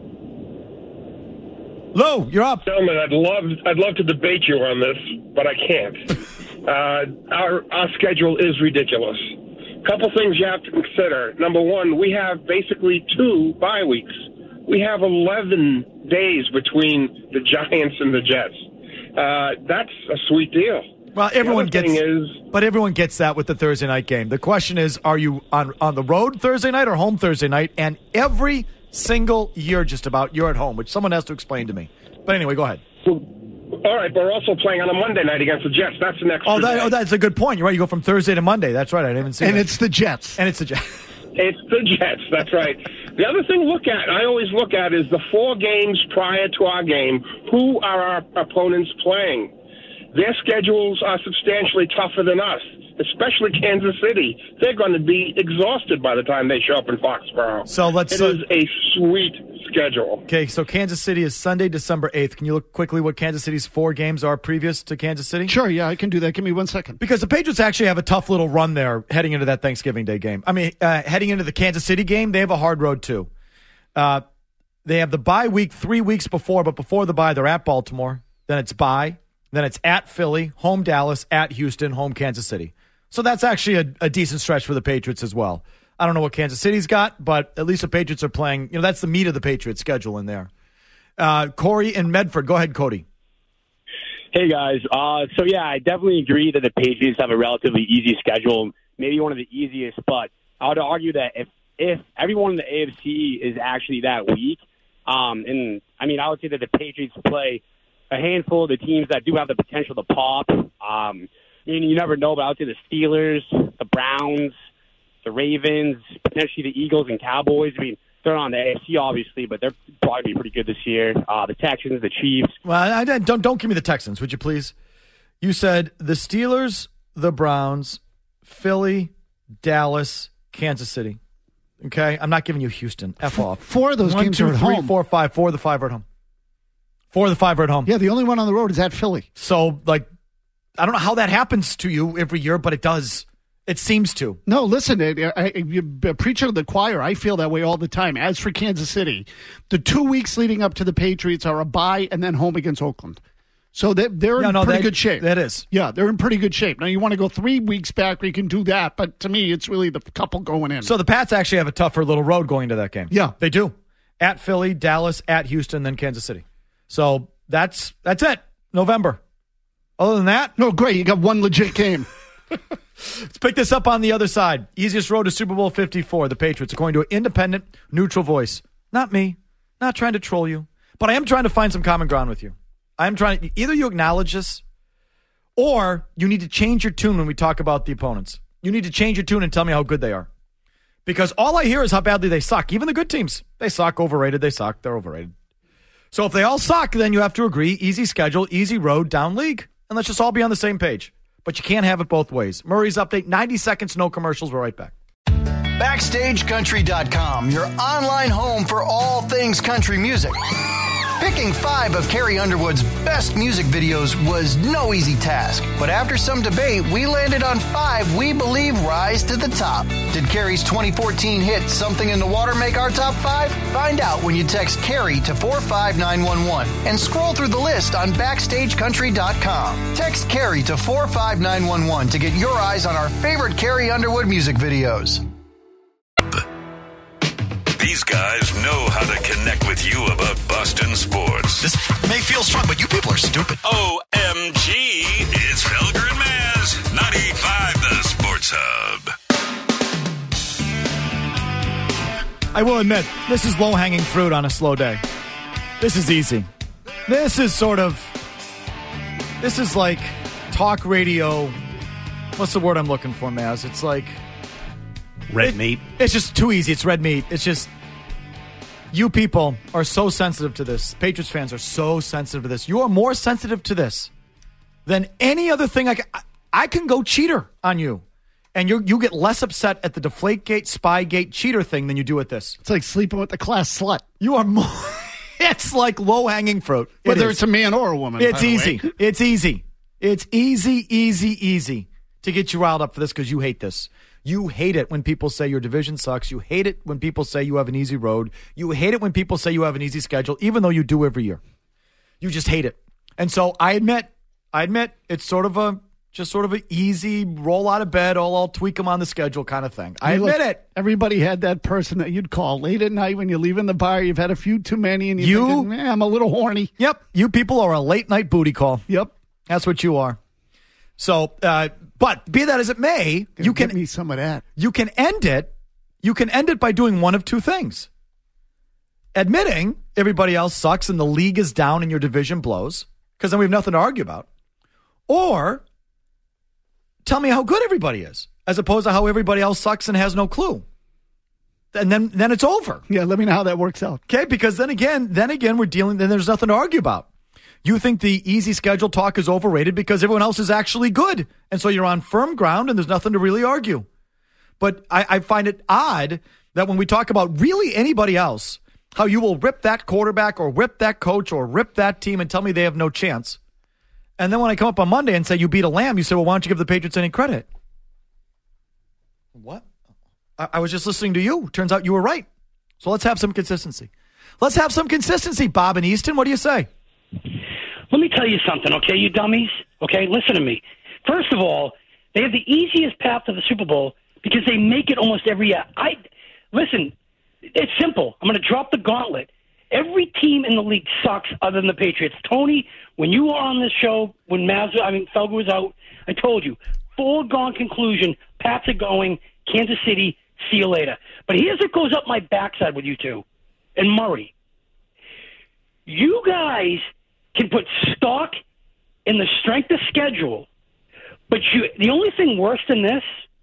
Lou, you're up. Gentlemen, I'd love, I'd love to debate you on this, but I can't. uh, our, our schedule is ridiculous. Couple things you have to consider. Number one, we have basically two bye weeks. We have eleven days between the Giants and the Jets. Uh, that's a sweet deal. Well, everyone The other gets, thing is, but everyone gets that with the Thursday night game. The question is, are you on on the road Thursday night or home Thursday night? And every single year, just about, you're at home, which someone has to explain to me. But anyway, go ahead. all right, but we're also playing on a Monday night against the Jets. That's an extra Oh, that, day. oh, that's a good point. You're right. You go from Thursday to Monday. That's right. I didn't even see And that. it's the Jets. And it's the Jets. It's the Jets, that's right. The other thing to look at, I always look at, is the four games prior to our game. Who are our opponents playing? Their schedules are substantially tougher than us, especially Kansas City. They're going to be exhausted by the time they show up in Foxborough. So let's. It uh, is a sweet schedule. Okay, so Kansas City is Sunday, December eighth. Can you look quickly what Kansas City's four games are previous to Kansas City? Sure, yeah, I can do that. Give me one second. Because the Patriots actually have a tough little run there heading into that Thanksgiving Day game. I mean, uh, heading into the Kansas City game, they have a hard road too. Uh, they have the bye week three weeks before, but before the bye, they're at Baltimore. Then it's bye. Then it's at Philly, home Dallas, at Houston, home Kansas City. So that's actually a, a decent stretch for the Patriots as well. I don't know what Kansas City's got, but at least the Patriots are playing. You know, that's the meat of the Patriots schedule in there. Uh, Corey in Medford. Go ahead, Cody. Hey, guys. Uh, so, yeah, I definitely agree that the Patriots have a relatively easy schedule, maybe one of the easiest, but I would argue that if, if everyone in the A F C is actually that weak, um, and, I mean, I would say that the Patriots play a handful of the teams that do have the potential to pop. Um, I mean, you never know, but I would say the Steelers, the Browns, the Ravens, potentially the Eagles and Cowboys. I mean, they're on the A F C, obviously, but they're probably be pretty good this year. Uh, the Texans, the Chiefs. Well, I, I, don't don't give me the Texans, would you please? You said the Steelers, the Browns, Philly, Dallas, Kansas City. Okay, I'm not giving you Houston. F off. Four of those one, games two, are at three, home. Four, five. Four of the five are at home. Four of the five are at home. Yeah, the only one on the road is at Philly. So, like, I don't know how that happens to you every year, but it does. It seems to. No, listen, I, I, I, preacher to the choir, I feel that way all the time. As for Kansas City, the two weeks leading up to the Patriots are a bye and then home against Oakland. So they, they're yeah, in no, pretty that, good shape. That is. Yeah, they're in pretty good shape. Now, you want to go three weeks back, you can do that. But to me, it's really the couple going in. So the Pats actually have a tougher little road going to that game. Yeah. They do. At Philly, Dallas, at Houston, then Kansas City. So that's that's it. November. Other than that. No, great. You got one legit game. Let's pick this up on the other side. Easiest road to Super Bowl fifty-four. The Patriots, according to an independent, neutral voice. Not me. Not trying to troll you. But I am trying to find some common ground with you. I'm trying to, either you acknowledge this or you need to change your tune when we talk about the opponents. You need to change your tune and tell me how good they are. Because all I hear is how badly they suck. Even the good teams. They suck, overrated, they suck, they're overrated. So if they all suck, then you have to agree, easy schedule, easy road, down league. And let's just all be on the same page. But you can't have it both ways. Murray's Update, ninety seconds, no commercials. We're right back. Backstage Country dot com, your online home for all things country music. Picking five of Carrie Underwood's best music videos was no easy task. But after some debate, we landed on five we believe rise to the top. Did Carrie's twenty fourteen hit Something in the Water make our top five? Find out when you text Carrie to four five nine one one and scroll through the list on Backstage Country dot com. Text Carrie to four five nine one one to get your eyes on our favorite Carrie Underwood music videos. These guys know how to connect with you about Boston sports. This may feel strong, but you people are stupid. O M G, it's Felger and Maz, ninety-eight point five The Sports Hub. I will admit, this is low-hanging fruit on a slow day. This is easy. This is sort of, this is like talk radio. What's the word I'm looking for, Maz? It's like... Red it, meat. It's just too easy. It's red meat. It's just, you people are so sensitive to this. Patriots fans are so sensitive to this. You are more sensitive to this than any other thing. I can, I can go cheater on you. And you you get less upset at the Deflategate, Spygate, cheater thing than you do at this. It's like sleeping with the class slut. You are more, it's like low-hanging fruit. Whether it it's a man or a woman. It's easy. It's easy. It's easy, easy, easy to get you riled up for this because you hate this. You hate it when people say your division sucks. You hate it when people say you have an easy road. You hate it when people say you have an easy schedule, even though you do every year. You just hate it. And so I admit, I admit it's sort of a, just sort of an easy roll out of bed, all I'll tweak them on the schedule kind of thing. I You admit look, it. Everybody had that person that you'd call late at night when you're leaving the bar. You've had a few too many and you're You- thinking, man, I'm a little horny. Yep. You people are a late night booty call. Yep. That's what you are. So, uh, but be that as it may, you can Give me some of that. You can end it. You can end it by doing one of two things. Admitting everybody else sucks and the league is down and your division blows, because then we have nothing to argue about. Or tell me how good everybody is, as opposed to how everybody else sucks and has no clue. And then, then it's over. Yeah, let me know how that works out. Okay, because then again, then again, we're dealing, then there's nothing to argue about. You think the easy schedule talk is overrated because everyone else is actually good. And so you're on firm ground and there's nothing to really argue. But I, I find it odd that when we talk about really anybody else, how you will rip that quarterback or rip that coach or rip that team and tell me they have no chance. And then when I come up on Monday and say you beat a lamb, you say, well, why don't you give the Patriots any credit? What? I, I was just listening to you. Turns out you were right. So let's have some consistency. Let's have some consistency, Bob and Easton. What do you say? Let me tell you something, okay, you dummies? Okay, listen to me. First of all, they have the easiest path to the Super Bowl because they make it almost every year. I listen, it's simple. I'm going to drop the gauntlet. Every team in the league sucks other than the Patriots. Tony, when you were on this show, when Maz, I mean, Felger was out, I told you, foregone conclusion, Pats are going, Kansas City, see you later. But here's what goes up my backside with you two and Murray. You guys can put stock in the strength of schedule, but you, the only thing worse than this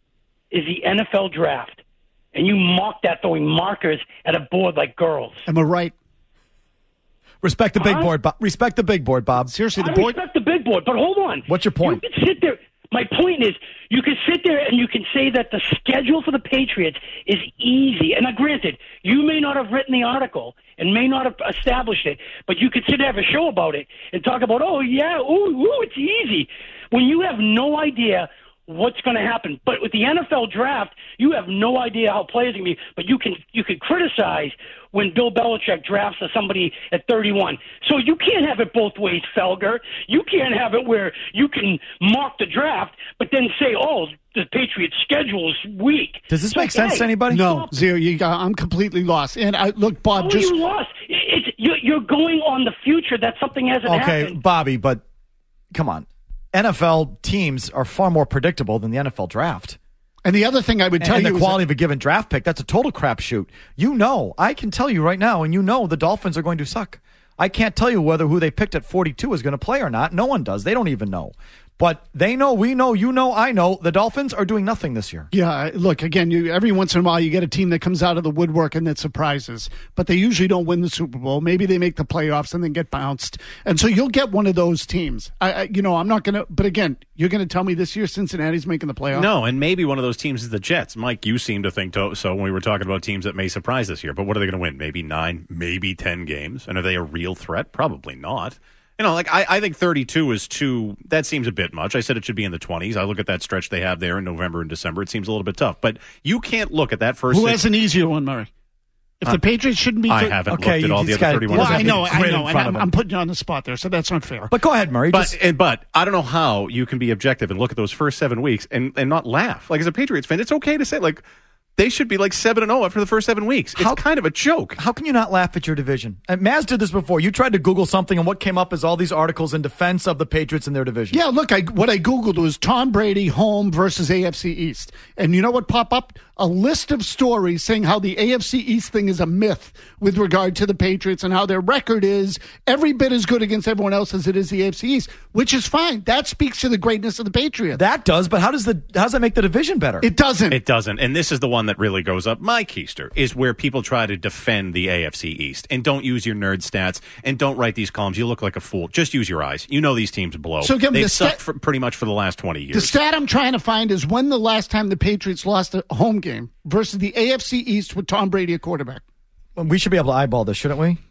is the N F L draft. And you mock that throwing markers at a board like girls. Am I right? Respect the big Huh? board, Bob. Respect the big board, Bob. Seriously, the I board. respect the big board, but hold on. What's your point? You can sit there. My point is, you can sit there and you can say that the schedule for the Patriots is easy. And now, granted, you may not have written the article and may not have established it, but you could sit there and have a show about it and talk about, oh, yeah, ooh, ooh, it's easy. When you have no idea what's going to happen. But with the N F L draft, you have no idea how players are going to be, but you can you can criticize when Bill Belichick drafts somebody at thirty-one. So you can't have it both ways, Felger. You can't have it where you can mock the draft, but then say, oh, the Patriots' schedule is weak. Does this So, make sense hey, to anybody? No, Zero. You got, I'm completely lost. And I, look, Bob, Oh, just you lost. It's, you're, you're going on the future that something hasn't Okay, happened. Bobby, but come on. N F L teams are far more predictable than the N F L draft. And the other thing I would tell and you the is quality of a given draft pick, that's a total crapshoot. You know, I can tell you right now, and you know the Dolphins are going to suck. I can't tell you whether who they picked at forty-two is going to play or not. No one does. They don't even know. But they know, we know, you know, I know. The Dolphins are doing nothing this year. Yeah, look, again, you every once in a while you get a team that comes out of the woodwork and that surprises, but they usually don't win the Super Bowl. Maybe they make the playoffs and then get bounced. And so you'll get one of those teams. I, I you know, I'm not going to, but again, you're going to tell me this year Cincinnati's making the playoffs? No, and maybe one of those teams is the Jets. Mike, you seem to think to, so when we were talking about teams that may surprise this year. But what are they going to win? Maybe nine, maybe ten games? And are they a real threat? Probably not. You know, like I, I think thirty-two is too, that seems a bit much. I said it should be in the twenties. I look at that stretch they have there in November and December. It seems a little bit tough. But you can't look at that first Who six. has an easier one, Murray? If Uh, the Patriots shouldn't be... I thir- haven't Okay, looked at all he's the other got- thirty-one. Well, I know, Grid I in know, and front of I'm, him. I'm putting you on the spot there, so that's unfair. But go ahead, Murray. But, Just- and, but I don't know how you can be objective and look at those first seven weeks and, and not laugh. Like, as a Patriots fan, it's okay to say, like, they should be like seven and oh after the first seven weeks. It's How- kind of a joke. How can you not laugh at your division? And Maz did this before. You tried to Google something, and what came up is all these articles in defense of the Patriots and their division. Yeah, look, I, what I Googled was Tom Brady home versus A F C East. And you know what popped up? A list of stories saying how the A F C East thing is a myth with regard to the Patriots and how their record is every bit as good against everyone else as it is the A F C East, which is fine. That speaks to the greatness of the Patriots. That does, but how does the how does that make the division better? It doesn't. It doesn't. And this is the one that really goes up my keister, is where people try to defend the A F C East and don't use your nerd stats and don't write these columns. You look like a fool. Just use your eyes. You know these teams blow. So again, They've the sucked stat- for pretty much for the last twenty years. The stat I'm trying to find is when the last time the Patriots lost a home game versus the A F C East with Tom Brady at quarterback. We should be able to eyeball this, shouldn't we?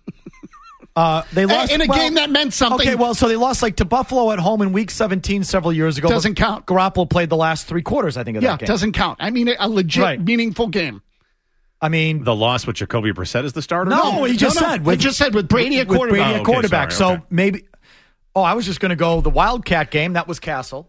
Uh, they lost in a well, game that meant something. Okay, well, so they lost like to Buffalo at home in Week seventeen several years ago. Doesn't but count. Garoppolo played the last three quarters, I think, of Yeah, that game. doesn't count. I mean, a legit, Right. meaningful game. I mean, the loss with Jacoby Brissett as the starter? no, he just no, no. said. I just said with Brady at with quarterback. Brady Oh, at okay, quarterback. sorry, so okay. maybe. Oh, I was just going to go the Wildcat game. That was Castle.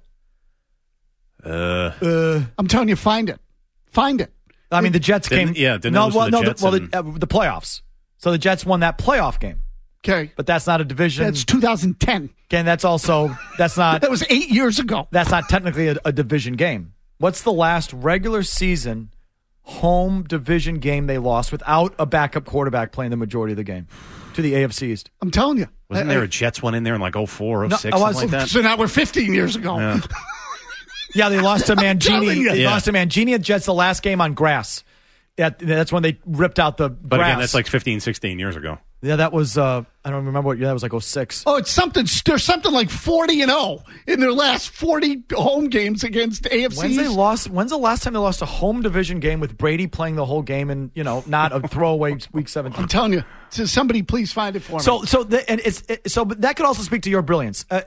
Uh, Uh, I'm telling you, find it. Find it. I mean, the Jets Didn't- came. yeah, didn't no, lose to well, the no, Jets the, well, and- the, uh, the playoffs. So the Jets won that playoff game, Okay. but that's not a division. That's two thousand ten. Again, that's also that's not That was eight years ago. that's not technically a, a division game. What's the last regular season home division game they lost without a backup quarterback playing the majority of the game to the A F C East? I'm telling you. Wasn't I- there I- a Jets one in there in like oh four, oh No, six, I something was- like that? So now we're fifteen years ago. Yeah. Yeah, they lost to telling Mangini. you. They Yeah. lost to Mangini at Jets the last game on grass. That, that's when they ripped out the But grass. again, that's like fifteen, sixteen years ago. yeah, that was uh, I don't remember what year that was, like oh six. Oh, it's something. There's something like forty and oh in their last forty home games against A F C. When's they lost? When's the last time they lost a home division game with Brady playing the whole game and you know not a throwaway week seventeen? I'm telling you. So somebody please find it for me. So, so the, and it's it, so, but that could also speak to your brilliance. Uh,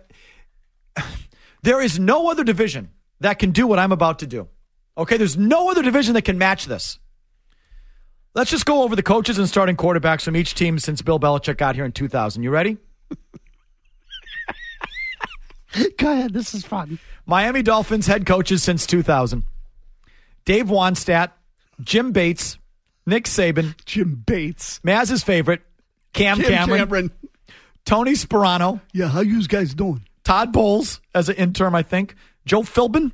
there is no other division that can do what I'm about to do. Okay, there's no other division that can match this. Let's just go over the coaches and starting quarterbacks from each team since Bill Belichick got here in two thousand. You ready? Go ahead. This is fun. Miami Dolphins head coaches since two thousand. Dave Wannstedt, Jim Bates, Nick Saban, Jim Bates, Maz's favorite, Cam Jim Cameron, Cameron. Tony Sperano, Yeah, how you guys doing? Todd Bowles as an interim, I think, Joe Philbin.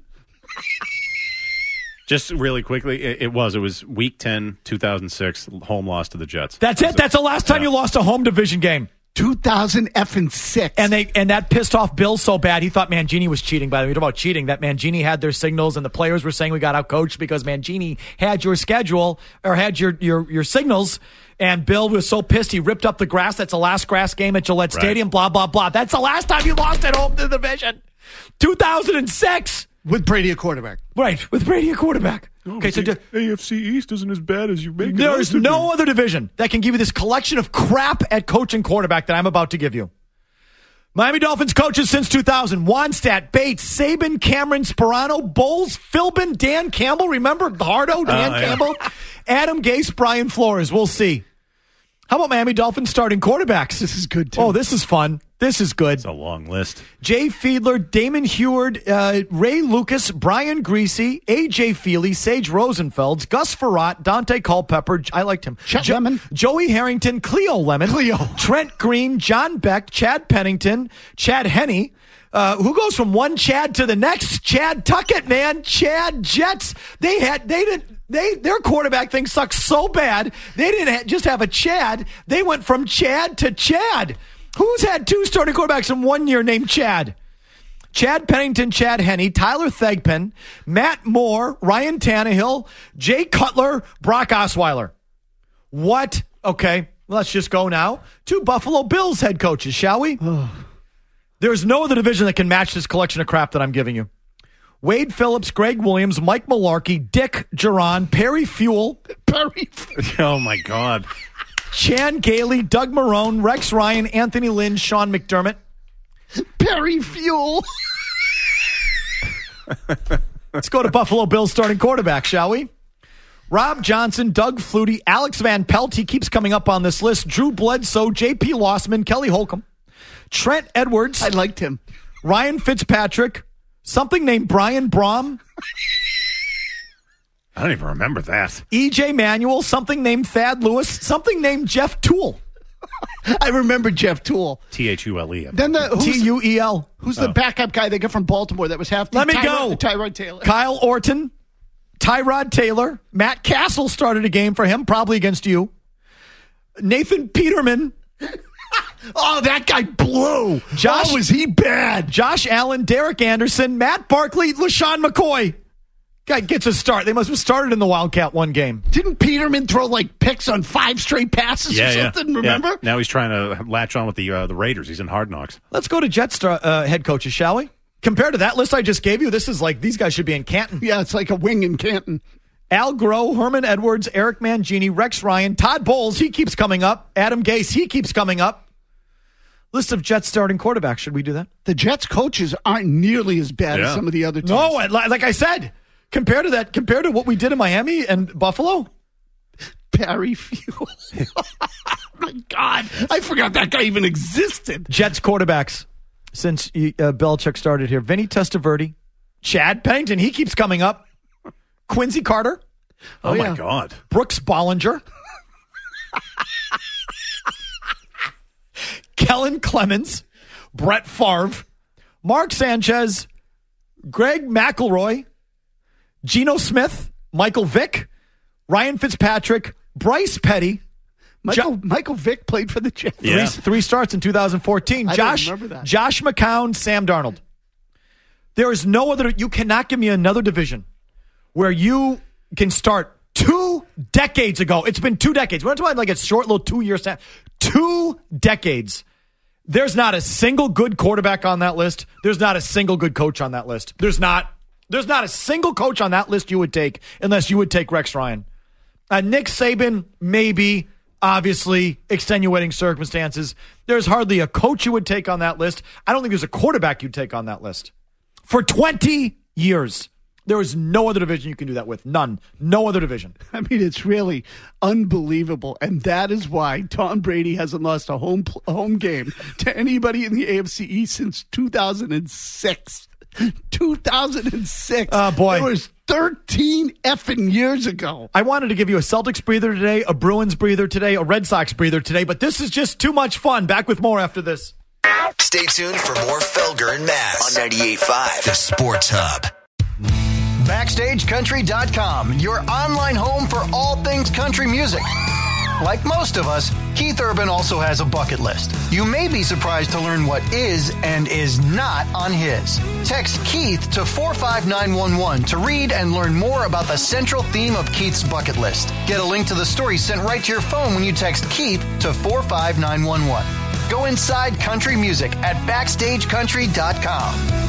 Just really quickly, it, it was. It was week ten, two thousand six, home loss to the Jets. That's it. That's the last time Yeah. you lost a home division game. two thousand six. And they and that pissed off Bill so bad he thought Mangini was cheating. By the way, about cheating, that Mangini had their signals and the players were saying we got out coached because Mangini had your schedule or had your your your signals. And Bill was so pissed he ripped up the grass. That's the last grass game at Gillette Right. Stadium. Blah blah blah. That's the last time you lost at home to the division. two thousand six with Brady a quarterback. Right, with Brady a quarterback. Oh, okay, so. the A F C East isn't as bad as you make it. There out is to no be. other division that can give you this collection of crap at coach and quarterback that I'm about to give you. Miami Dolphins coaches since two thousand. Wannstedt, Bates, Saban, Cameron, Sperano, Bowles, Philbin, Dan Campbell. Remember Hardo, Dan Uh, yeah. Campbell? Adam Gase, Brian Flores. We'll see. How about Miami Dolphins starting quarterbacks? This is good, too. Oh, this is fun. This is good. It's a long list. Jay Fiedler, Damon Heward, uh, Ray Lucas, Brian Greasy, A J Feely, Sage Rosenfeld, Gus Farrat, Dante Culpepper. I liked him. Chet Jo- Lemon. Joey Harrington, Cleo Lemon. Cleo. Trent Green, John Beck, Chad Pennington, Chad Henne. Uh, who goes from one Chad to the next? Chad Tuckett, man. Chad Jets. They had, they didn't, they, their quarterback thing sucks so bad. They didn't ha- just have a Chad. They went from Chad to Chad. Who's had two starting quarterbacks in one year named Chad? Chad Pennington, Chad Henne, Tyler Thigpen, Matt Moore, Ryan Tannehill, Jay Cutler, Brock Osweiler. What? Okay, let's just go now to Buffalo Bills head coaches, shall we? There's no other division that can match this collection of crap that I'm giving you. Wade Phillips, Greg Williams, Mike Mularkey, Dick Geron, Perry Fuel. Perry Oh, my God. Chan Gailey, Doug Marone, Rex Ryan, Anthony Lynn, Sean McDermott. Perry Fuel. Let's go to Buffalo Bills starting quarterback, shall we? Rob Johnson, Doug Flutie, Alex Van Pelt. He keeps coming up on this list. Drew Bledsoe, J P Lossman, Kelly Holcomb, Trent Edwards. I liked him. Ryan Fitzpatrick, something named Brian Brom. I don't even remember that. E J Manuel, something named Thad Lewis, something named Jeff Toole. I remember Jeff Toole. T H U L E. Then the who's, T U E L. who's the Oh. backup guy they got from Baltimore that was half the Let me Tyrod, go. Tyrod Taylor. Kyle Orton, Tyrod Taylor, Matt Castle started a game for him, probably against you. Nathan Peterman. Oh, that guy blew. Josh, oh, was he bad? Josh Allen, Derek Anderson, Matt Barkley, LaShawn McCoy. Guy gets a start. They must have started in the Wildcat one game. Didn't Peterman throw like picks on five straight passes Yeah, or yeah. something? Remember? Yeah. Now he's trying to latch on with the uh, the Raiders. He's in Hard Knocks. Let's go to Jets star, uh, head coaches, shall we? Compared to that list I just gave you, this is like these guys should be in Canton. Yeah, it's like a wing in Canton. Al Groh, Herman Edwards, Eric Mangini, Rex Ryan, Todd Bowles, he keeps coming up. Adam Gase, he keeps coming up. List of Jets starting quarterbacks. Should we do that? The Jets coaches aren't nearly as bad Yeah. as some of the other teams. No, I- li- like I said, compared to that, compared to what we did in Miami and Buffalo. Perry Fuel. Oh, my God. I forgot that guy even existed. Jets quarterbacks since uh, Belichick started here. Vinny Testaverde, Chad Pennington, he keeps coming up. Quincy Carter. Oh, Oh, my yeah. God. Brooks Bollinger. Kellen Clemens. Brett Favre. Mark Sanchez. Greg McElroy. Geno Smith. Michael Vick. Ryan Fitzpatrick. Bryce Petty. Michael, Michael Vick played for the Jets. Yeah. Three, three starts in two thousand fourteen. I don't Josh, remember that. Josh McCown, Sam Darnold. There is no other. You cannot give me another division where you can start two decades ago. It's been two decades. We're not talking like a short little two year set. Two decades. There's not a single good quarterback on that list. There's not a single good coach on that list. There's not. There's not a single coach on that list you would take unless you would take Rex Ryan. Uh, Nick Saban, maybe. Obviously, extenuating circumstances. There's hardly a coach you would take on that list. I don't think there's a quarterback you'd take on that list. For twenty years, there is no other division you can do that with. None. No other division. I mean, it's really unbelievable. And that is why Tom Brady hasn't lost a home pl- home game to anybody in the A F C East since two thousand six. two thousand six. Oh, boy. It was thirteen effing years ago. I wanted to give you a Celtics breather today, a Bruins breather today, a Red Sox breather today, but this is just too much fun. Back with more after this. Stay tuned for more Felger and Mass on ninety-eight point five, The Sports Hub. Backstage Country dot com, your online home for all things country music. Like most of us, Keith Urban also has a bucket list. You may be surprised to learn what is and is not on his. Text Keith to four five nine one one to read and learn more about the central theme of Keith's bucket list. Get a link to the story sent right to your phone when you text Keith to four five nine one one. Go inside country music at backstage country dot com.